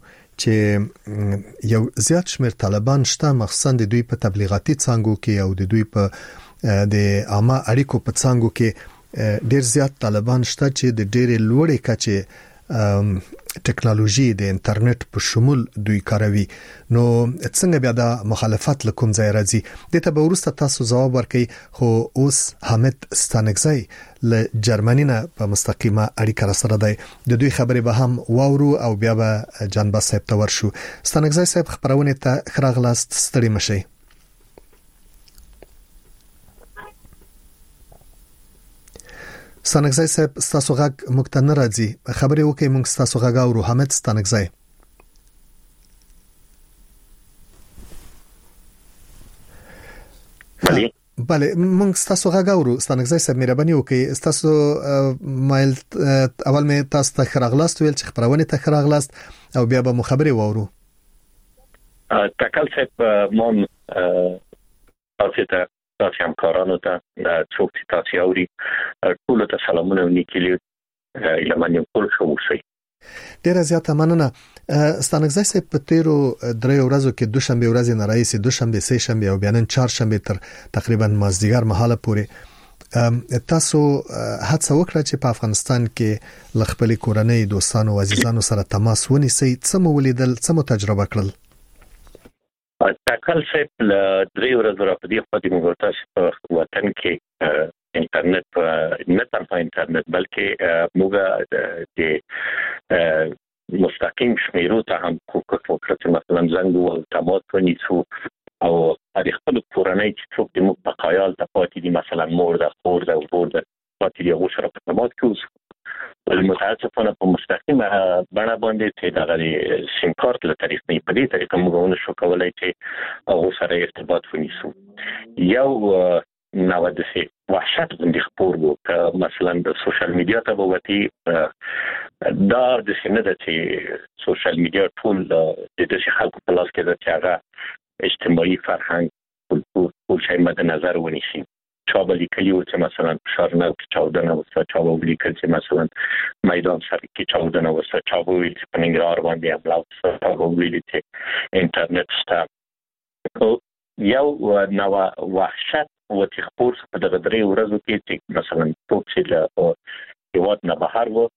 چې یو زیات شمیر طالبان شته مخصوصا د دوی په تبلیغاتي څانګو کې او د دوی په د عامه اړیکو په څانګو کې ډیر زیات طالبان شته چې د ډېر لوړې کچې ټکنالوژي د انټرنیټ په شمول دوی کاروي. نو څنګه بیا د مخالفت لکوم ځای راځي؟ د ته به ورسته تاسو جواب ورکړئ. خو اوس حامد ستانکزی له جرمني نه په مستقیمه اړیکه را سره دی. د دوی خبرې به هم واورو او بیا به جنبه صاحب ته ورشو. ستانکزی صاحب خبرونه ته خراغلاست، ستړي مشي. ستانکزی صاحب ستاسو غږ موږ ته نه راځي، خبرې وکړئ، موږ ستاسو غږ اورو. حامد ستانکزی. بله بله موږ ستاسو غږ اورو. ستانکزی صاحب مهرباني وکړئ، ستاسو مایل اول مې تاسو ته خراغلاست ویل چې خبرونه ته خراغلاست او بیا به مو خبرې واورو. تکل صاحب مون تاسو ته تاسو همکارانو ته څوک چې تاسو اوري ټول ته سلامونه ونیکلی لمنې کول شو وسی. ډیره زیاته مننه. ستانکزی صاحب په تیرو درې ورځو کې دوشنبه ورځ نه راځي، دوشنبه سه شنبه او بیا نن چهارشنبه تر تقریبا مازدیګر مهاله پورې تاسو هڅه وکړه چې په افغانستان کې ل خپل کورنۍ دوستانو او عزیزانو سره تماس ونیسئ. څه مو ولیدل، څه مو تجربه کړل؟ تکل صاحب له درې ورځو راپدې خو د موږ په وطن کې انټرنیټ نه تنها انټرنیټ بلکې موږ د مستقیم شمیرو ته هم کوکټ وکړه، مثلا زنګ او تماس ونیسو او د خپل کورنۍ چې څوک د موږ په خیال ته پاتې دي، مثلا مور ده، خور ده، ورور ده، پاتې دي، هغه سره په تماس کې اوسو. متاسفانه په مستقیمه بڼه باندې چې دغه سیم کارت له طریق نه په دې طریقه موږ ونه شو کولای چې هغه سره ارتباط ونیسو. یو نو د سي وحشت غندي خبر وو ک مثلا د سوشل میډیا ته ووتی دا د سینه د چې سوشل میډیا ټول د دې خلکو په لاس کې د چې اجتماعي فرهنګ ټول شی مد نظر ونیسي. چابه لیکلی و چې مثلا شارنو کې چاودنه وسه، چابه لیکل چې مثلا میدان سر کې چاودنه وسه، چابه ویل چې په ننګرهار باندې حمله وسه، چابه ویل چې انټرنیټ ستا یو نو وحشت و چې خپور په دغه درې ورځو کې چې مثلا ټوک چې له هیواد نه بهر و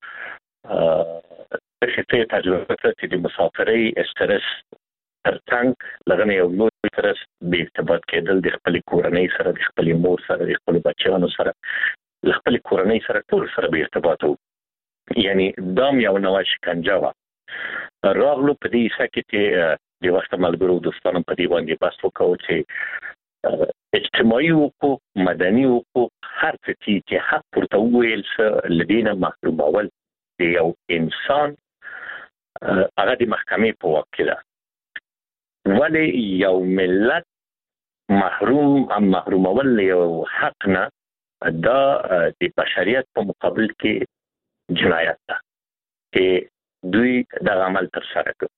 چې تجربه چې د مسافرۍ استرس ترڅنګ لغنه یو لوی استرس به ارتباط کېدل د خپل کورنۍ سره، د خپل مور سره، د خپل بچیانو سره، د خپل کورنۍ سره ټول سره به ارتباط وو. یعنی دام یو نوې شکنجه و. راغلو په دې سکه چې د وخت ملګرو دوستانو په دې باندې بحث وکړو چې اجتماعي حقوق، مدني حقوق، هر څه چې حق ورته ویل څه لدینه محرومول د یو انسان هغه د محکمې په واک کې ده. ولی یو ملت محروم ام محرومول یو حق نه دا د بشریت په مقابل کې جنایت ده چې دوی د عمل تر سره کوي.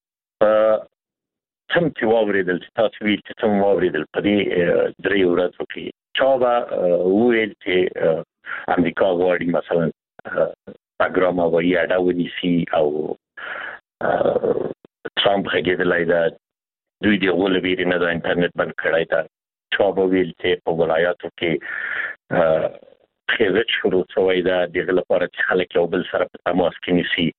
څم چې واوریدل چې تاسو ویل چې څم واوریدل په دې درې ورځو کې چا به ویل چې امریکا غواړي مثلا پروګرام او یاډا ونیسي او ټرمپ هغه دا دوی دی غول ویری نه د انټرنیټ بند کړای دا چا به ویل چې په ولایاتو کې خېزت شروع شوی دا د لپاره چې خلک یو بل سره په تماس کې نیسي،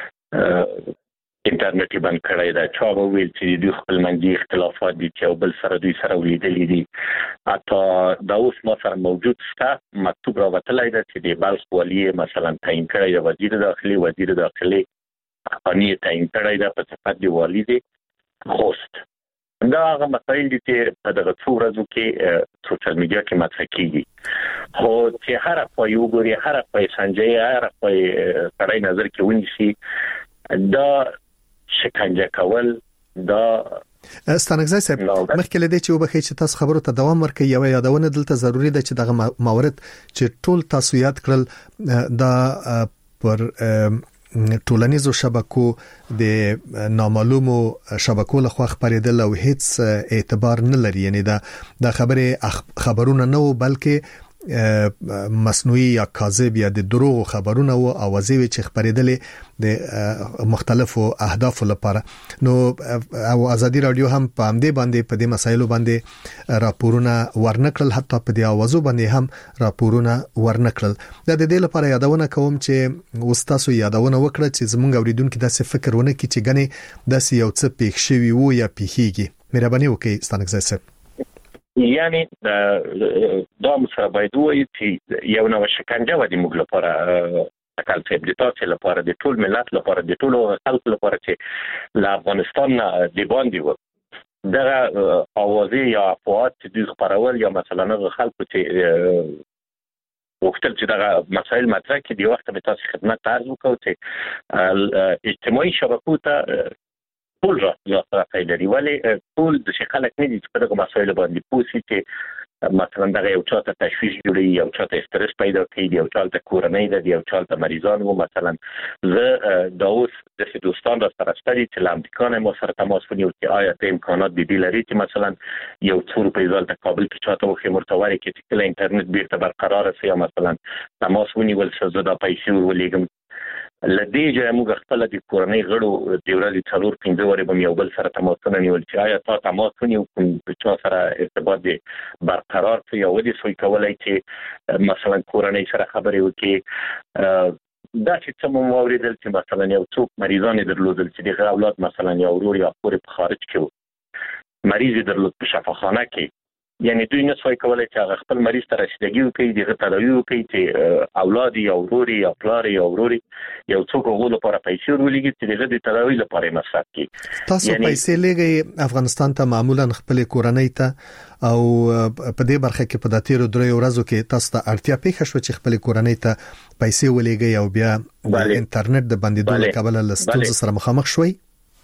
انټرنیټ بند کړای دا چا به ویل چې دوی خپل منځي اختلافات دي چې یو بل سره دوی سره ولیدلې دي. حتی دا اوس مثلا موجود ستا مکتوب راوتلی ده چې د بلخ والی مثلا تعیین کړی د وزیر داخلي وزیر داخلي افغاني تعیین کړی ده په صفت دی والی دی خوست. دا هغه مسایل دي چې په دغه څو ورځو کې سوشل میډیا کې مطرح کیږي. خو چې هر خوا یو ګوري، هر خوا سنجي، هر خوا سړی نظر کې ونیسي، دا شکنجه کول دا ستانکزی صاحب مخکې لدی چې وبخې چې تاسو خبرو ته دوام ورکړئ. یو یادونه دلته ضروری ده چې دغه موارد چې ټول تاسو یاد کړل دا پر ټولنیزو شبکو د نامعلومو شبکو لخوا خبرېدل او هیڅ اعتبار نه لري. یعنی دا د خبرې خبرونه نه و بلکې مصنوعي یا کاذب یا د دروغ خبرونه او اوازې چې خبرېدلې د مختلفو اهدافو لپاره. نو او ازادي رادیو هم په همدې باندې په دې مسایلو باندې راپورونه ورنکړل، حتی په دې اوازو باندې هم راپورونه ورنکړل. دا د دې لپاره یادونه کوم چې وستاسو یادونه وکړه چې زمونږ اوریدونکو داسې فکر ونه کړي چې ګنې داسې یو څه پیښ شوی وو یا پیښیږي. مهرباني وکړئ ستانکزی صاحب. یعنی دا مسره باید وایي چې یو نوع شکنجه و د موږ لپاره تکل صاحب د تاسو لپاره د ټول ملت لپاره د ټول خلکو لپاره چې له افغانستان نه د باندې و دغه اوازې یا افواهات چې دوی خپرول یا مثلا خلکو چې وختل چې دغه مسایل مطرح کړي د وخت به تاسو خدمت عرض وکړو چې اجتماعي شبکو ته ټول راځي لري ولی ټول د خلک نه دي چې په دغه مسایلو باندې پوښي چې مثلا دغه یو چا ته تشویش جوړي، یو چا ته استرس پیدا کوي، یو چا ته کورنۍ ده، یو چا ته مریضان وو. مثلا زه د اوس د دوستان را سره ستړي چې لامریکان ما سره تماس ونیول چې آیا ته امکانات دي لري چې مثلا یو څو روپۍ ځل ته کابل کې چاته وخی مرتوري کې چې کله انټرنیټ بیرته برقرار شي یا مثلا تماس ونیول څه زه د پیسې ورولېږم. لدې ځای موږ خپل د کورنۍ غړو د ورځې څلور پنځه ورې به یو بل سره تماسونه نیول چې آیا تا تماس ونیو کوم چا سره ارتباط دی برقرار شي یا ودې سوی کولای چې مثلا کورنۍ سره خبرې وکړي. دا چې څه مو واورېدل چې مثلا یو څوک مریضان درلودل چې دغه اولاد مثلا یو ورور یا خور په خارج کې مریض درلود په شفاخانه کې، یعنی دوی نه سوی کولای چې هغه خپل مریض ته رسیدګي وکړي، دغه تداوی وکړي چې اولاد یا ورور یا پلار یا ورور یو څوک غوړو لپاره پیسې ورولېږي چې دغه د تداوی لپاره مصرف کړي. تاسو پیسې لګي افغانستان ته معمولا خپل کورنۍ ته او په دې برخه کې په داتیرو درې ورځو کې تاسو ته اړتیا پیښ شو چې خپل کورنۍ ته پیسې ولېږي او بیا د انټرنیټ د بندیدو له کبله لستونز سره مخامخ شوي؟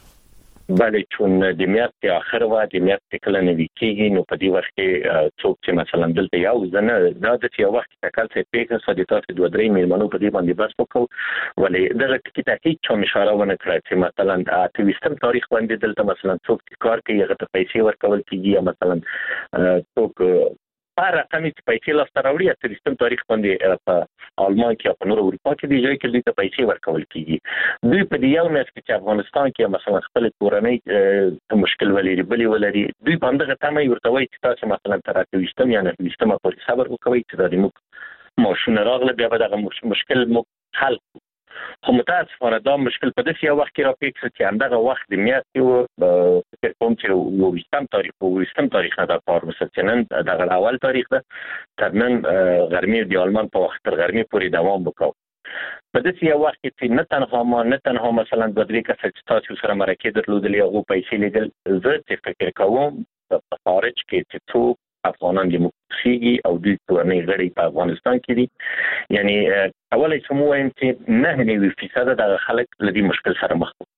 بله، چون د میاشتې اخر و د میاشتې کله نوي کېږي نو په دې وخت کې څوک چې مثلا دلته یو ځنه دا د یو وخت تکل څه پیښه سو د تاسو دوه درې میلمنو په دې باندې بس وکړو ولی دغه کې ته هیڅ چا اشاره ونه کړه چې مثلا د اتویستم تاریخ باندې دلته مثلا څوک کار کوي هغه ته پیسې ورکول کیږي یا مثلا څوک هر رقمي چې پیسې لاسته راوړي اتویستم تاریخ باندې په آلمان کې او په نورو اروپا کې دی ځای کې دوی ته پیسې ورکول کیږي. دوی په دې یو میاشت کې چې افغانستان کې مثلا خپل کورنۍ ته مشکل ولري بلې ولري دوی باندې تمه ورته وایي چې تاسو مثلا تر اتویستم یا نهویستم پورې صبر وکوئ چې د موږ ماشونه راغله بیا به دغه مشکل مو حل کړو. خو متاسفانه دا مشکل په داسې یو وخت کې راپېښ شو چې همدغه وخت د میاشتې و فکر کوم چې اوویشتم تاریخ اوویشتم تاریخ نه دا کار وشو چې نن دغه اول تاریخ ده تر نن غرمې د آلمان په وخت تر غرمې پورې دوام وکړو. په داسې یو وخت کې چې نه تنها ما نه تنها مثلا دوه درې کسه چې تاسو سره مرکې درلودلې هغو پیسې لیدل، زه چې فکر کوم په خارج کې چې څوک افغانان د مخیږي او دوی کورنۍ غړي په افغانستان کې دي، یعنی اولای سمو وایم چې نه نوي فیصد د خلک لدی مشکل سره مخ دي.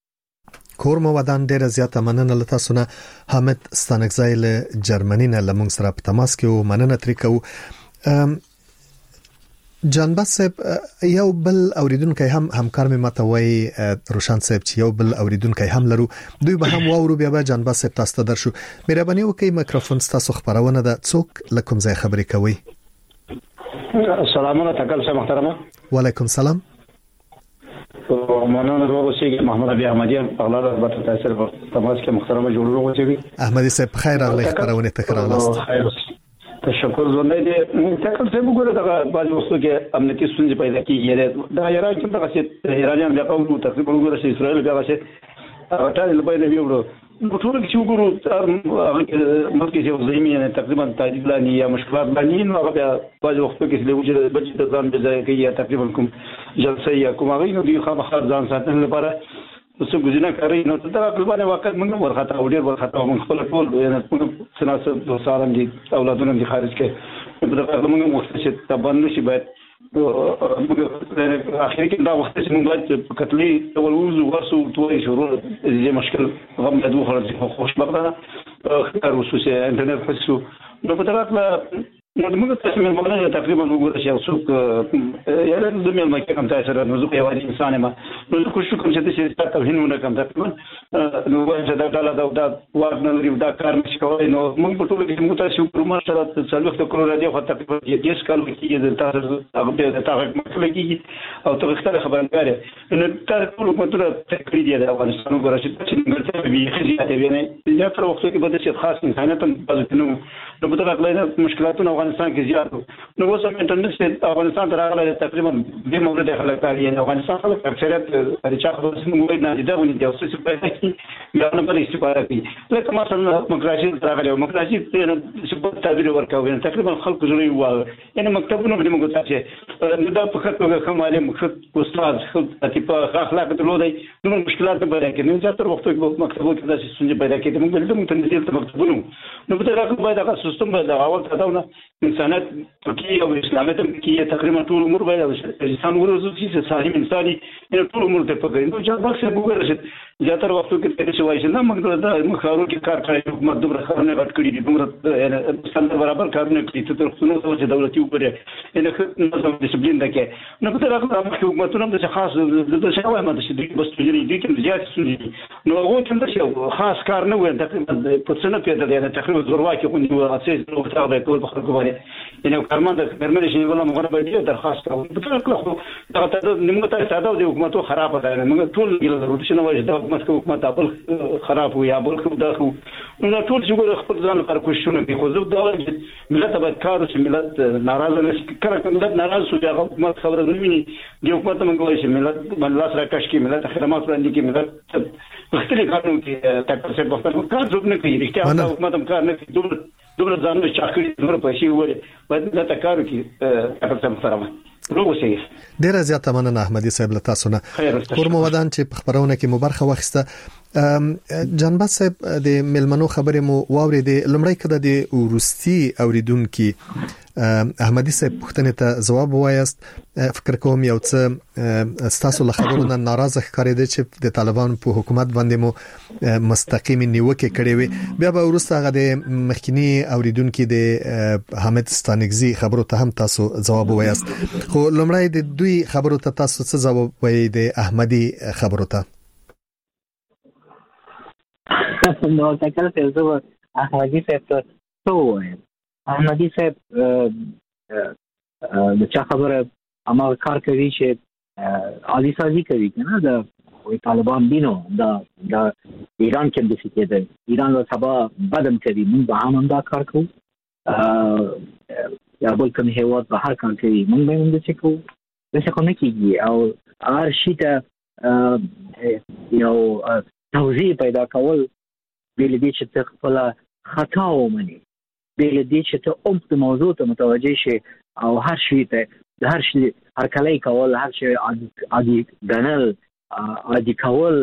کور مو ودان ډیره زیاته مننه لته سونه حامد ستانکزی له جرمنی نه لمون سره په تماس کې او مننه ترې کوو. جانباز صاحب یو بل اوریدونکو هم همکار مې ماته وای روشن صاحب چې یو بل اوریدونکو هم لرو دوی به هم واورو بیا به جانباز صاحب تاسو ته درشو. مهرباني وکړئ میکروفون تاسو خبرونه ده څوک لکم ځای خبرې کوي. السلام علیکم تکل صاحب محترمه. وعلیکم السلام. مننه ورسېږي محمد ابي احمدي اغلال البته تاثیر په تماس کې محترمه جوړو وځي. احمدي صاحب خیر راغلی خبرونه تکرار لاست. تشکر زنده دي تکل څه وګوره دا بعض وختو کې امنیتي ستونزې پیدا کیږي. دا ایران کې دا چې ایرانیان بیا قوم تقریبا وګوره چې اسرائیل بیا چې اټال له بینه ویوړو نو ټول چې وګورو هغه کې مکه چې زمینه تقریبا تعدیل لانی یا مشکلات لانی نو هغه بیا بعض وختو کې چې وجود بچی ته ځان بځای کوي تقریبا کوم جلسه یا کوم هغه نو دی خامخا ځان ساتل لپاره څه ګزینه کوي نو دا خپل واقع موږ ورخته او ډیر ورخته موږ خپل ټول یعنی سناسب دوسارم دي اولادونه دي خارج کې دا موږ مختص تبن نشي باید موږ اخر کې دا وخت چې موږ کتلې اول وزو ورسو توي شروع دې مشکل غم د خرج خوشبختانه خبر وسوسه انټرنیټ حسو نو په طرف نو موږ تاسو مې مونږ تقریبا وګورئ چې څوک یاره د مې مکه کوم تاسو سره نو زه یو انسان ما نو کوم کوم چې تاسو ته توهین ونه کوم تقریبا نو چې دا ډاله دا دا ورنه لري دا کار نشي کولای نو موږ په ټول کې متاسف کوم سره څلوخت کروڑ دی خو تقریبا دیش کال کې د تاسو هغه د تاسو مکتب کې او تر څو خبرګار نو تر ټول متره تکړی دی د افغانستان ګورشي چې موږ به خزيات ویني یا تر وخت کې بده چې خاص انسانیت په نو نو په دغه لاره مشکلاتونه افغانستان کې زیات نو اوس هم انټرنیټ افغانستان راغله تقریبا د مورد خلک کاری افغانستان خلک اکثریت چې خپل موږ نه دي دا ونی د اوسې په یا نه بل استفاده کوي لکه مثلا مکراشي راغلی مکراشي څه تعبیر ورکوي تقریبا خلک زوري و یعنی مکتبونه به موږ تاسو نو دا په خاطر کومه مخ استاد خپل په اخلاق درلودي نو مشکلات به راکې نو زیاتره وخت په مکتبونو کې داسې څنګه پیدا کېږي موږ دلته تنظیم ته مکتبونو نو په دغه کې باید هغه سیستم به د اول تداونه انسانیت کې او اسلامي ته کې تقریبا ټول امور باید انسان ورزو چې سالم انساني ټول امور ته پکې نو چې بخښه وګورئ زیاتره وختو کې څه وایي نه موږ د مخارو کې کار کوي حکومت دومره خبرونه غټ کړي دي دومره ستاسو برابر کارونه کوي ته تر څو چې دولتي وګړي ان نظم ډیسپلین دکې نو په دغه حکومت حکومتونه د خاص د څه وایي ماده چې بس تجربه دي چې زیات سوري نو هغه څنګه چې خاص کار نه وي تقریبا په څه نه پیدا دی تقریبا زورواکي خو نیو اساس نو تاسو به ټول په خلکو باندې ان کارمند کارمند شي ولا موږ به دې درخواست کوو په ټول خو دا ته نیمه ته ساده دی حکومت خراب ده موږ ټول ګل ضرورت شنو وایي دا حکومت حکومت خپل خراب وي یا بل خو دا خو نو ټول څنګه خپل ځان لپاره کوښښونه کوي خو زه دا وایم ملت به کار وشي ملت ناراضه نشي کله ملت ناراض شو دا حکومت خبره نه ویني دی حکومت موږ وایي چې ملت بل سره کش کې ملت خدمات وړاندې کې ملت مختلف کارونه کې تاسو څه په خپل کار ځوب نه کوي رښتیا حکومت هم کار نه کوي دومره دومره ځان له چاکري دومره پیسې وړي باید دا کار کوي تاسو سره ډیره زیاته مننه احمدي صاحب له تاسو نه کورم ودان چې په خبرونه کې مبارخه واخیسته جنبات صاحب د ملمنو خبرې مو واورېدې لمړی کده د ورستي اوریدونکو احمدي صاحب پوښتنه ته جواب وایست فکر کوم یو څه تاسو له خبرونو ناراضه ښکارېده چې د طالبان په حکومت باندې مو مستقیم نیوکه کړې وي بیا به ورسته هغه د مخکنی اوریدونکو د حامد ستانګزي خبرو ته هم تاسو جواب وایست خو لمړی د دوی خبرو ته تاسو څه جواب وایي د احمدي خبرو ته نو تکل څه زو احمدي صاحب ته څه وایي احمدي صاحب د چا خبره اما کار کوي چې عالی سازي کوي کنه د طالبان دینو دا د ایران کې د څه دی ایران له سبا بدم کوي موږ به هم دا کار کوو یا بل کوم هیواد به هر کار کوي موږ به هم څه کوو څه کوم کېږي او هر شي ته یو توضیح پیدا کول بل دې چې ته خپل خطا ومني بل دې چې ته عمق د موضوع ته متوجه شي او هر شي ته د هر شي هر کله کول هر شي عادي غنل عادي کول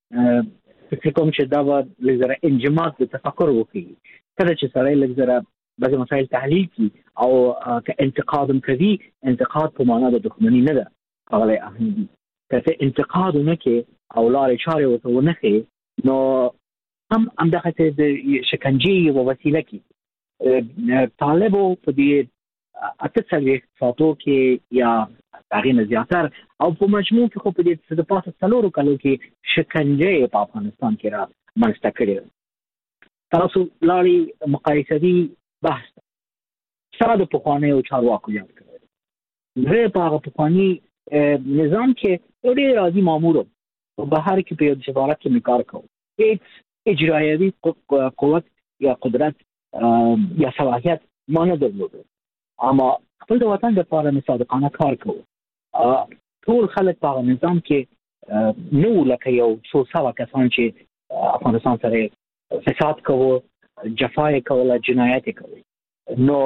فکر کوم چې دا به لږه انجماد د تفکر وکړي کله چې سره لږه بعض مسائل تحلیل کی او که انتقاد کوي انتقاد په معنا د دښمنی نه ده هغه اهمي که انتقاد نه کې او لارې چارې وته ونه کې نو هم همدغه د شکنجه او وسیله کې طالبو په دې اته څلوېښت ساعتو کې یا هغې نه زیاتر او په مجموع کې خو په دې څه د پاسه څلورو کالو کې شکنجه په افغانستان کې را منځته کړې تاسو لاړې مقایسوي بحث سره د پخوانیو چارواکو یاد کړی زه په هغه پخواني نظام کې یو ډېر راضي مامور وم په بهر کې په یو سفارت کې مې کار کوم هېڅ اجرایوي قوت یا قدرت یا صلاحیت ما نه درلوده اما خپل د وطن لپاره مې صادقانه کار کوو ټول خلک په هغه نظام کې نو لکه یو څو سوه کسان چې افغانستان سره فساد کوو جفا یې کوله جنایت یې کوي نو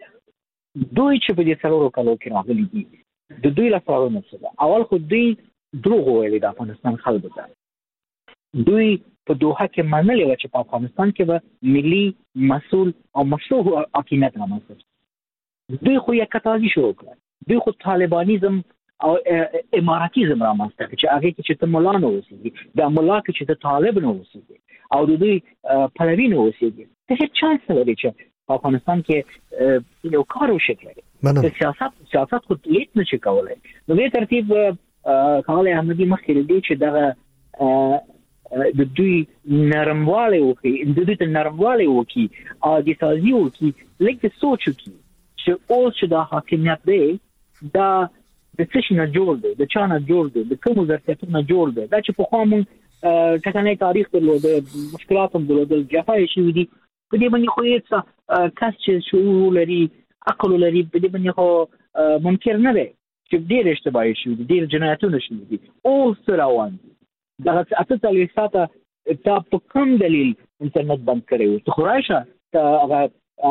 دوی چې په دې څلورو کالو کې راغلي دي د دوی لپاره نه څه ده اول خو دوی دروغ ویلي د افغانستان خلکو ته دوی په دوحه کې منلي وه چې په افغانستان کې به ملي مسؤل او مشروع حاکمیت رامنځته دوی خو یک کتازي شروع کړه دوی خو طالبانیزم او اماراتیزم رامنځته کړه چې هغې کې چې ته ملا نه اوسېږي د ملا کې چې ته طالب نه اوسېږي او د دوی پلوي نه اوسېږي ته هېڅ چانس نه لري چې په افغانستان کې یو کار وشي کړی سیاست سیاست خو هېڅ نشي کولی نو دې ترتیب ښاغلی احمدي مخکې له دې چې دغه د دوی نرمواله وکي د دوی ته نرمواله وکي او د سازي وکي لکه سوچ وکي چې اوس چې د حاکمیت دی دا د څه نه جوړ دی د چا نه جوړ دی د کوم ظرفیتونو نه جوړ دی دا چې په خوا مونږ ټکنۍ تاریخ درلود مشکلات هم درلود جفای شوي دي په دې باندې خو هیڅ کس چې شعور لري عقل لري په دې باندې خو ممکن نه دی چې ډېر اشتباهي شوي دي ډېر جنایتونه شوي دي اوس روان دي دغه اته څلوېښت ساعته تا په کوم دلیل انټرنیټ بند کړی و ته خو راشه هغه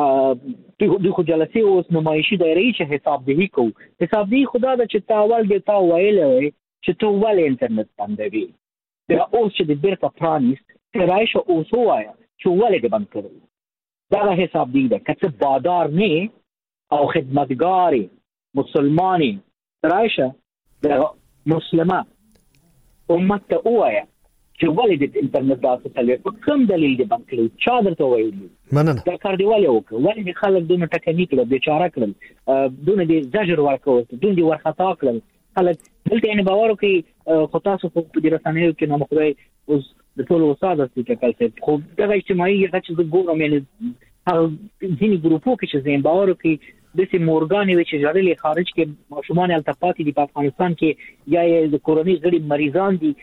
دوی خو جلسې اوس نمایشي دایرې چې حسابدهي کوو حسابدهي خدا ده چې تا اول دې تا ویلی وی چې ته ولې انټرنیټ بندوي بیا اوس چې د بیرته پرانیست ته راشه اوس ووایه چې ولې دې بند کړی دغه حسابدهي ده که ته بادار نه او خدمتګار مسلمان راشه د مسلمه امت ته ووایه چې ولې د انټرنیټ داسې تلوي په کوم دلیل دې بند کړی چا درته ویلي مننه دا کار دی ولې وکړه ولې دې خلک دونه ټکني کړل بیچاره کړل دونه دې زجر ورکول دونه دې ورخطا کړل خلک دلته یې باور کوي خو تاسو په دې رسنیو کې نو خدای اوس د ټولو استاد ستې کول څه خو دا اجتماعي چې د ګورم یعنی هغه ځینې ګروپو کې چې زین باور کوي د سي مورګان وی چې جړلې خارج کې ماشومان التفاتی دي په افغانستان کې یا د کورونی غړي مریضان دي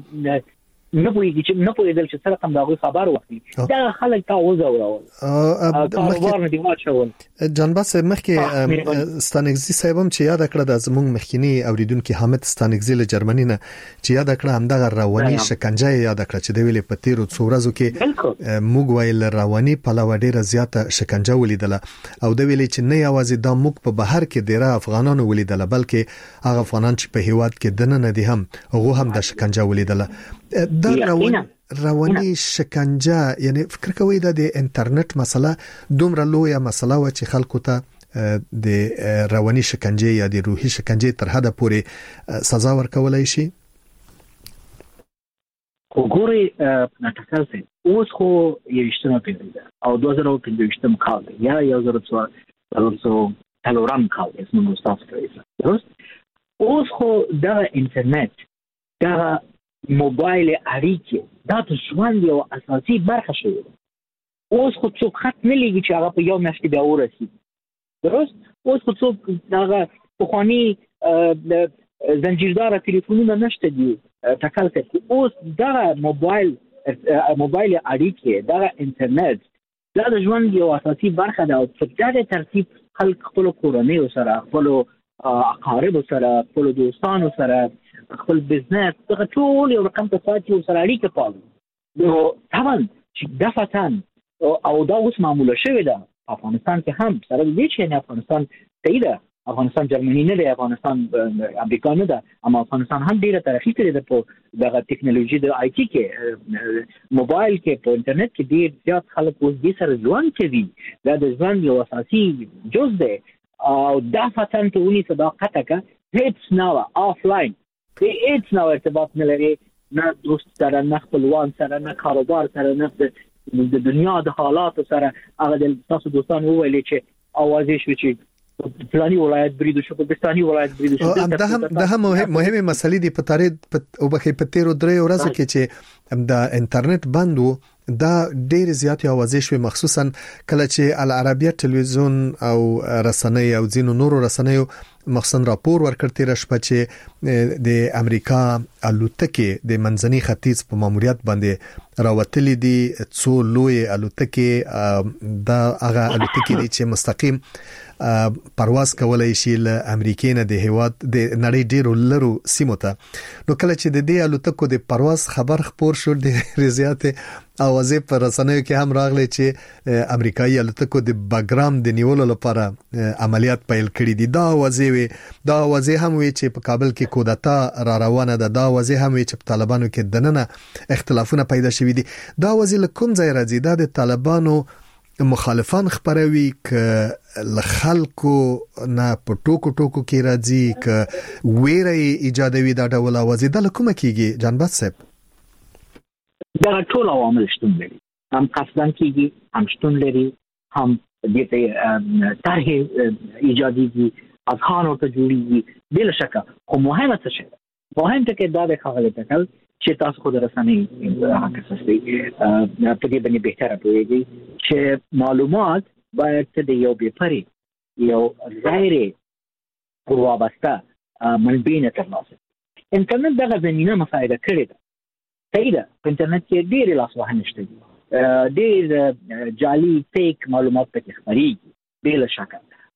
نه پوهیږي چې نه پوهیدل چې سره کوم دغه خبر وکړي دا خلک تا وځورول کاروبار نه دی واچول جنباس مخکې ستانګزي صاحبم چې یاد کړه د زمونږ مخکینی اوریدونکو حامد ستانګزي له جرمني نه چې یاد کړه همدغه رواني شکنجه یاد کړه چې د ویلې په تیرو څو ورځو کې موږ ویل رواني په لور ډیره زیاته شکنجه ولیدله او د ویلې چې نه یوازې د موږ په بهر کې ډیره افغانانو ولیدله بلکې هغه افغانان چې په هیواد کې دنه نه دي هم هغه هم د شکنجه ولیدله دا رواني رواني شکنجه یعنی فکر کوي دا د انټرنیټ مسله دومره لویه مسله و چې خلکو ته د رواني شکنجه یا د روحي شکنجه تر حد پورې سزا ورکولای شي وګوري ناتکل څه اوس خو یوشتمه پیډه او دوه زره پنځه کال یا یو زره څلور تلورم کال اسمه مستعفی کړی اوس خو دا انټرنیټ دا موبایل اړیکې دا د ژوند یو اساسي برخه شوې ده اوس خو څوک خط نه لګي چې هغه په یو میاشت کې بیا ورسي درست اوس خو څوک هغه پخواني زنجیردار تلیفونونه نشته دي ټکل کوي اوس دا موبایل موبایل اړیکې دا انټرنیټ دا د ژوند یو اساسي برخه ده او په دې ترتیب خلک خپل کورنۍ سره خپل اقارب سره خپل دوستانو سره خپل بزنس دغه ټول یو رقم ته ساتي او سره اړیکه پالي نو طبعا چې دفتن او دا اوس معموله شوې ده افغانستان کې هم سره دې چې نه افغانستان صحیح ده افغانستان جرمني نه دی افغانستان امریکا نه ده اما افغانستان هم ډیره ترقی کړې ده په دغه ټکنالوژي د آی ټي کې موبایل کې په انټرنیټ کې ډیر زیات خلک اوس دې سره ژوند کوي دا د ژوند یو اساسي جز ده او دفتن ته ونی صداقت کا هیڅ نه آفلاین هیڅ نه ارتباط نه لري نه دوست سره نه خپلوان سره نه کاروبار سره نه د دنیا د حالات سره هغه د تاسو دوستان وویل چې اوازې شو چې فلاني ولایت بریدو شو په بستاني ولایت بریدو شو دا هم دا هم مهمه مسلې دي په تاریخ او په په تیرو درې ورځې کې چې د انټرنیټ بندو دا ډېر زیات اوازې شوې مخصوصا کله چې العربیه تلویزیون او رسنۍ او ځینو نورو رسنیو مخصوصا راپور ورکړ تیر شپه چې د امریکا الوتکې د منځني ختیځ په ماموریت باندې راوتلې دي څو لوی الوتکې دا هغه الوتکې دي چې مستقیم پرواز کولای شي له امریکا نه د هیواد د نړۍ ډیرو لرو سیمو ته نو کله چې د دې الوتکو د پرواز خبر خبر شو د ریاضیات اوازې پر رسنیو کې هم راغلي چې امریکایي الوتکو د باګرام د نیولو لپاره عملیات پیل کړي دي دا اوازې وي دا اوازې هم وي چې په کابل کې کودتا را روانه ده دا اوازې هم وي چې په طالبانو کې دننه اختلافونه پیدا شوي دي دا اوازې له کوم ځای راځي دا د طالبانو مخالفان خبروي ک لخلکو نه په ټوکو ټوکو کې راځي ک ویره ایجادوي دا ډول اوازې د لکومه کیږي جنبات صاحب دا ټول عوامل شتون لري هم قصدن کیږي هم شتون لري هم دې ته طرح ایجادي اذهان ورته جوړیږي بلا شک خو مهمه څه شي مهم ته کې دا د خبرې تکل چې تاسو خو درسنۍ هغه کسي په دې باندې بهتره پوهیږي چې معلومات باید د یو بيپري یو غیر وابسته منبع نه ترلاسه. انټرنیټ دغه زمينه مساعده کړې ده. صحیح ده، په انټرنیټ کې ډېر لاسوهنه شته دي، ډېر جعلي فیک معلومات پکې خپرېږي بلا شک.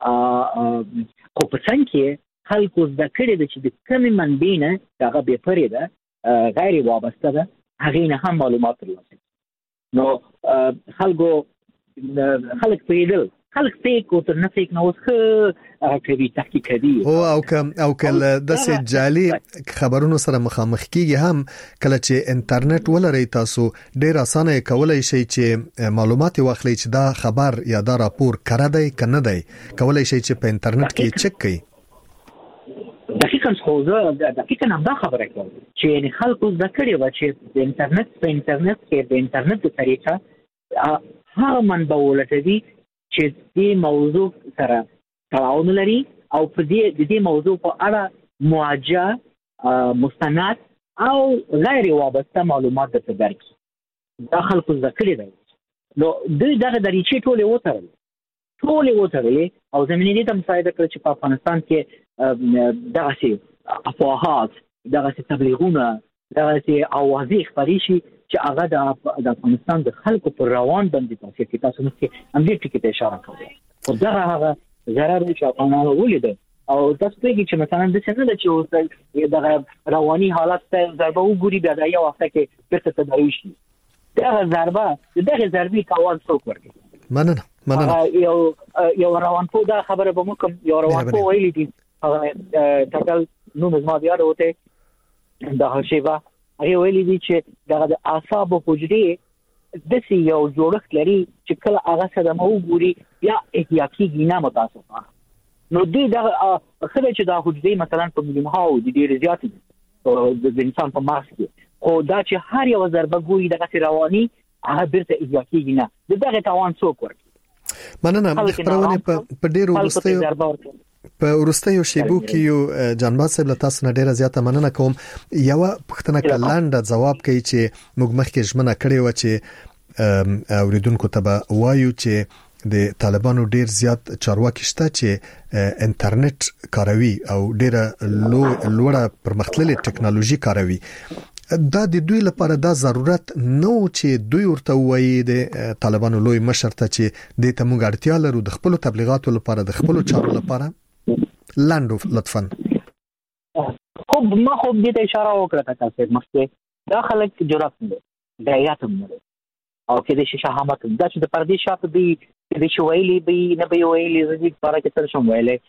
خو په څنګه کې خلکو زده کړې ده چې د کومې منبع نه هغه بېپرې ده، غیر وابسته ده، هغې نه هم معلومات ترلاسه. نو خلکو خلک پوهېدل، خلک فیک او تر نه فیک نه اوس ښه کوي، تحقیق کوي. او او که او که داسې جعلي خبرونو سره مخامخ کیږي هم کله چې انټرنیټ ولرئ تاسو ډېر اسانه کولای شئ چې معلومات واخلئ چې دا خبر یا دا راپور کره دی که نه دی. کولای شئ چې په انټرنیټ کې چک کړئ. دقیقاً خو زه دقیقاً همدا خبره کوم چې خلکو زده کړې وه چې د انټرنیټ په انټرنیټ کې د انټرنیټ د طریقه هغه منبع ولټوي چې دې موضوع سره تړاو نه لري او په دې د دې موضوع په اړه موجه مستند او غیر وابسته معلومات درته درکړي. دا خلکو زده کړې ده. نو دوی دغه دریچې ټولې وتړلې ټولې وتړلې او زمینې دې ته مساعده کړه چې په افغانستان کې دغسې افواهات، دغسې تبلیغونه، دغسې اوازې خپرې شي چې هغه د افغانستان د خلکو پر روان باندې تاثیر کوي. تاسو مخکې همدې ټکي ته اشاره کوئ. خو دغه هغه ضرر چې افغانانو ولیده او تاسو پوهېږئ چې مثلا داسې نه ده چې اوس دغه رواني حالت ته ضربه وګوري بیا د یو هفته کې بېرته تداوي شي. دغه ضربه د دغې ضربې تاوان څوک ورکوي؟ مننه مننه. یو یو روانپوه دا خبره به موږ کوم یو روانپوه ویلي دي، هغه ټاکل نوم زما د یاده وتی د شیبه، هغه ویلي دي چې دغه د اعصابو حجرې داسې یو جوړښت لري چې کله هغه صدمه وګوري بیا احیا کېږي نه متاسفانه. نو دوی دغه ښه دی چې دا حجرې مثلا په میلیونهاو دي، ډېرې زیاتې دي د انسان په مغز کې، خو دا چې هر یو ضربه ګوري دغسې رواني هغه بیرته احیا کېږي نه. د دغې تاوان څوک ورکوي؟ مننه. د خپرونې په ډېرو وروستیو په وروستیو شیبو کې یو جانباز صاحب له تاسو نه ډیره زیاته مننه کوم. یوه پوښتنه که لنډه ځواب کوي چې موږ مخکې ژمنه کړې وه چې اوریدونکو ته به وایو چې د طالبانو ډیر زیات چارواکي شته چې انټرنیټ کاروي او ډیره لوړه پرمختللې ټکنالوژي کاروي. دا د دوی لپاره دا ضرورت نو چې دوی ورته وایي د طالبانو لوی مشر ته چې دې ته موږ اړتیا لرو د خپلو تبلیغاتو لپاره، د خپلو چارو لپاره؟ لاندو لطفاً. خب ما خب دې ته اشاره وکړه تاسو مخکې دا خلک جرأت نه لري، غیرت هم نه لري او کې د شهامت دا چې د پردي شاته دی د شویلي به نه به ویلي زدي لپاره کې تر شم ویلي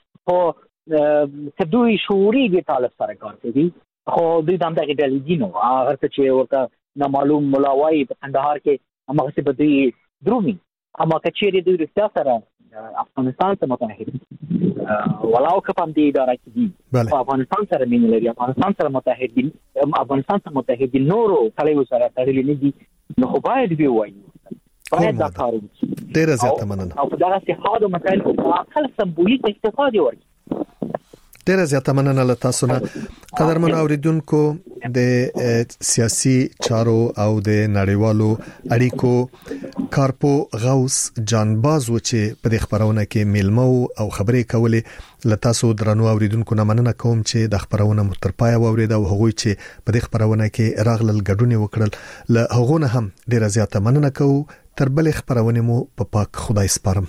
خو تدوی شعوري دي طالب سره کار کوي. خو دوی د همدغې ډلې دي نو هغه څه چې ورته نامعلوم ملا وایي په کندهار کې هماغسې به دوی درومي. اما که چیرې دوی رښتیا سره افغانستان ته متحد ولاو که په همدې اداره کې دي، په افغانستان سره مینه لري، افغانستان سره متحد دي، افغانستان سره متحد دي، نورو کلیو سره تړلي نه دي، نو خو باید وی وایي، باید دا کار وکړي. ډېره زیاته مننه. او په دغسې حادو مسایلو په عقل سمبولیک اکتفا دې وکړي. ډیره زیاته مننه له تاسو نه. قدرمن اوریدونکو، د سیاسي چارو او د نړیوالو اړیکو کارپو غوث جانباز و چې په دې خبرونه کې میلمه او خبرې کولې. له تاسو درنو اوریدونکو نه مننه کوم چې د خبرونه مو تر پایه واورید او هغوی چې په دې خبرونه کې راغلل ګډون وکړل، له هغو نه هم ډیره زیاته مننه کوو. تر بلې خبرونه مو په پاک خدای سپارم.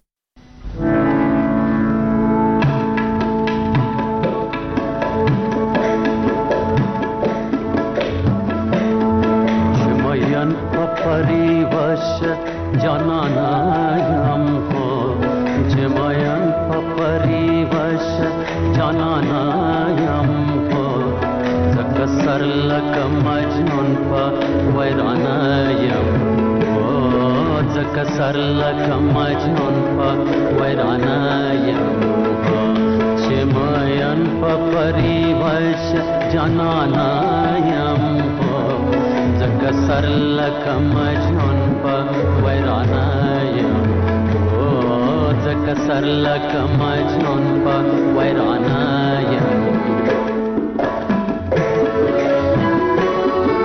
جانانایم خو جمایم پپری وش جانانایم خو زکه سر لکه مجنون په ویرانایم خو زکه سر لکه مجنون په ویرانایم خو جمایم پپری وش جانانایم خو زکه سر لکه مجنون په ویرانایم او زکه سر لکه مجنون په ویرانایم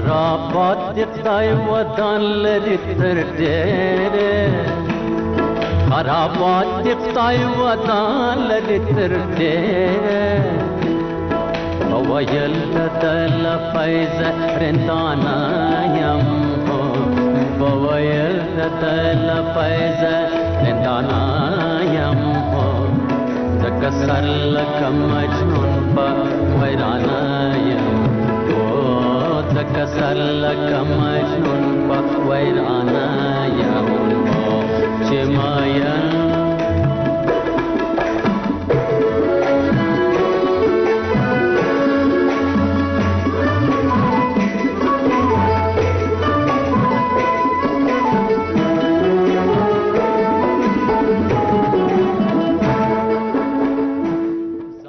خرابات دی خدای ودان لري تر ډېره خرابات دی خدای ودان لري تر ډېره وویل دل فیض رندانا یم وویل دل فیض رندانا یم زکه سر لکه مجنون په ویرانا یم زکه سر لکه مجنون په ویرانا یم چې ماین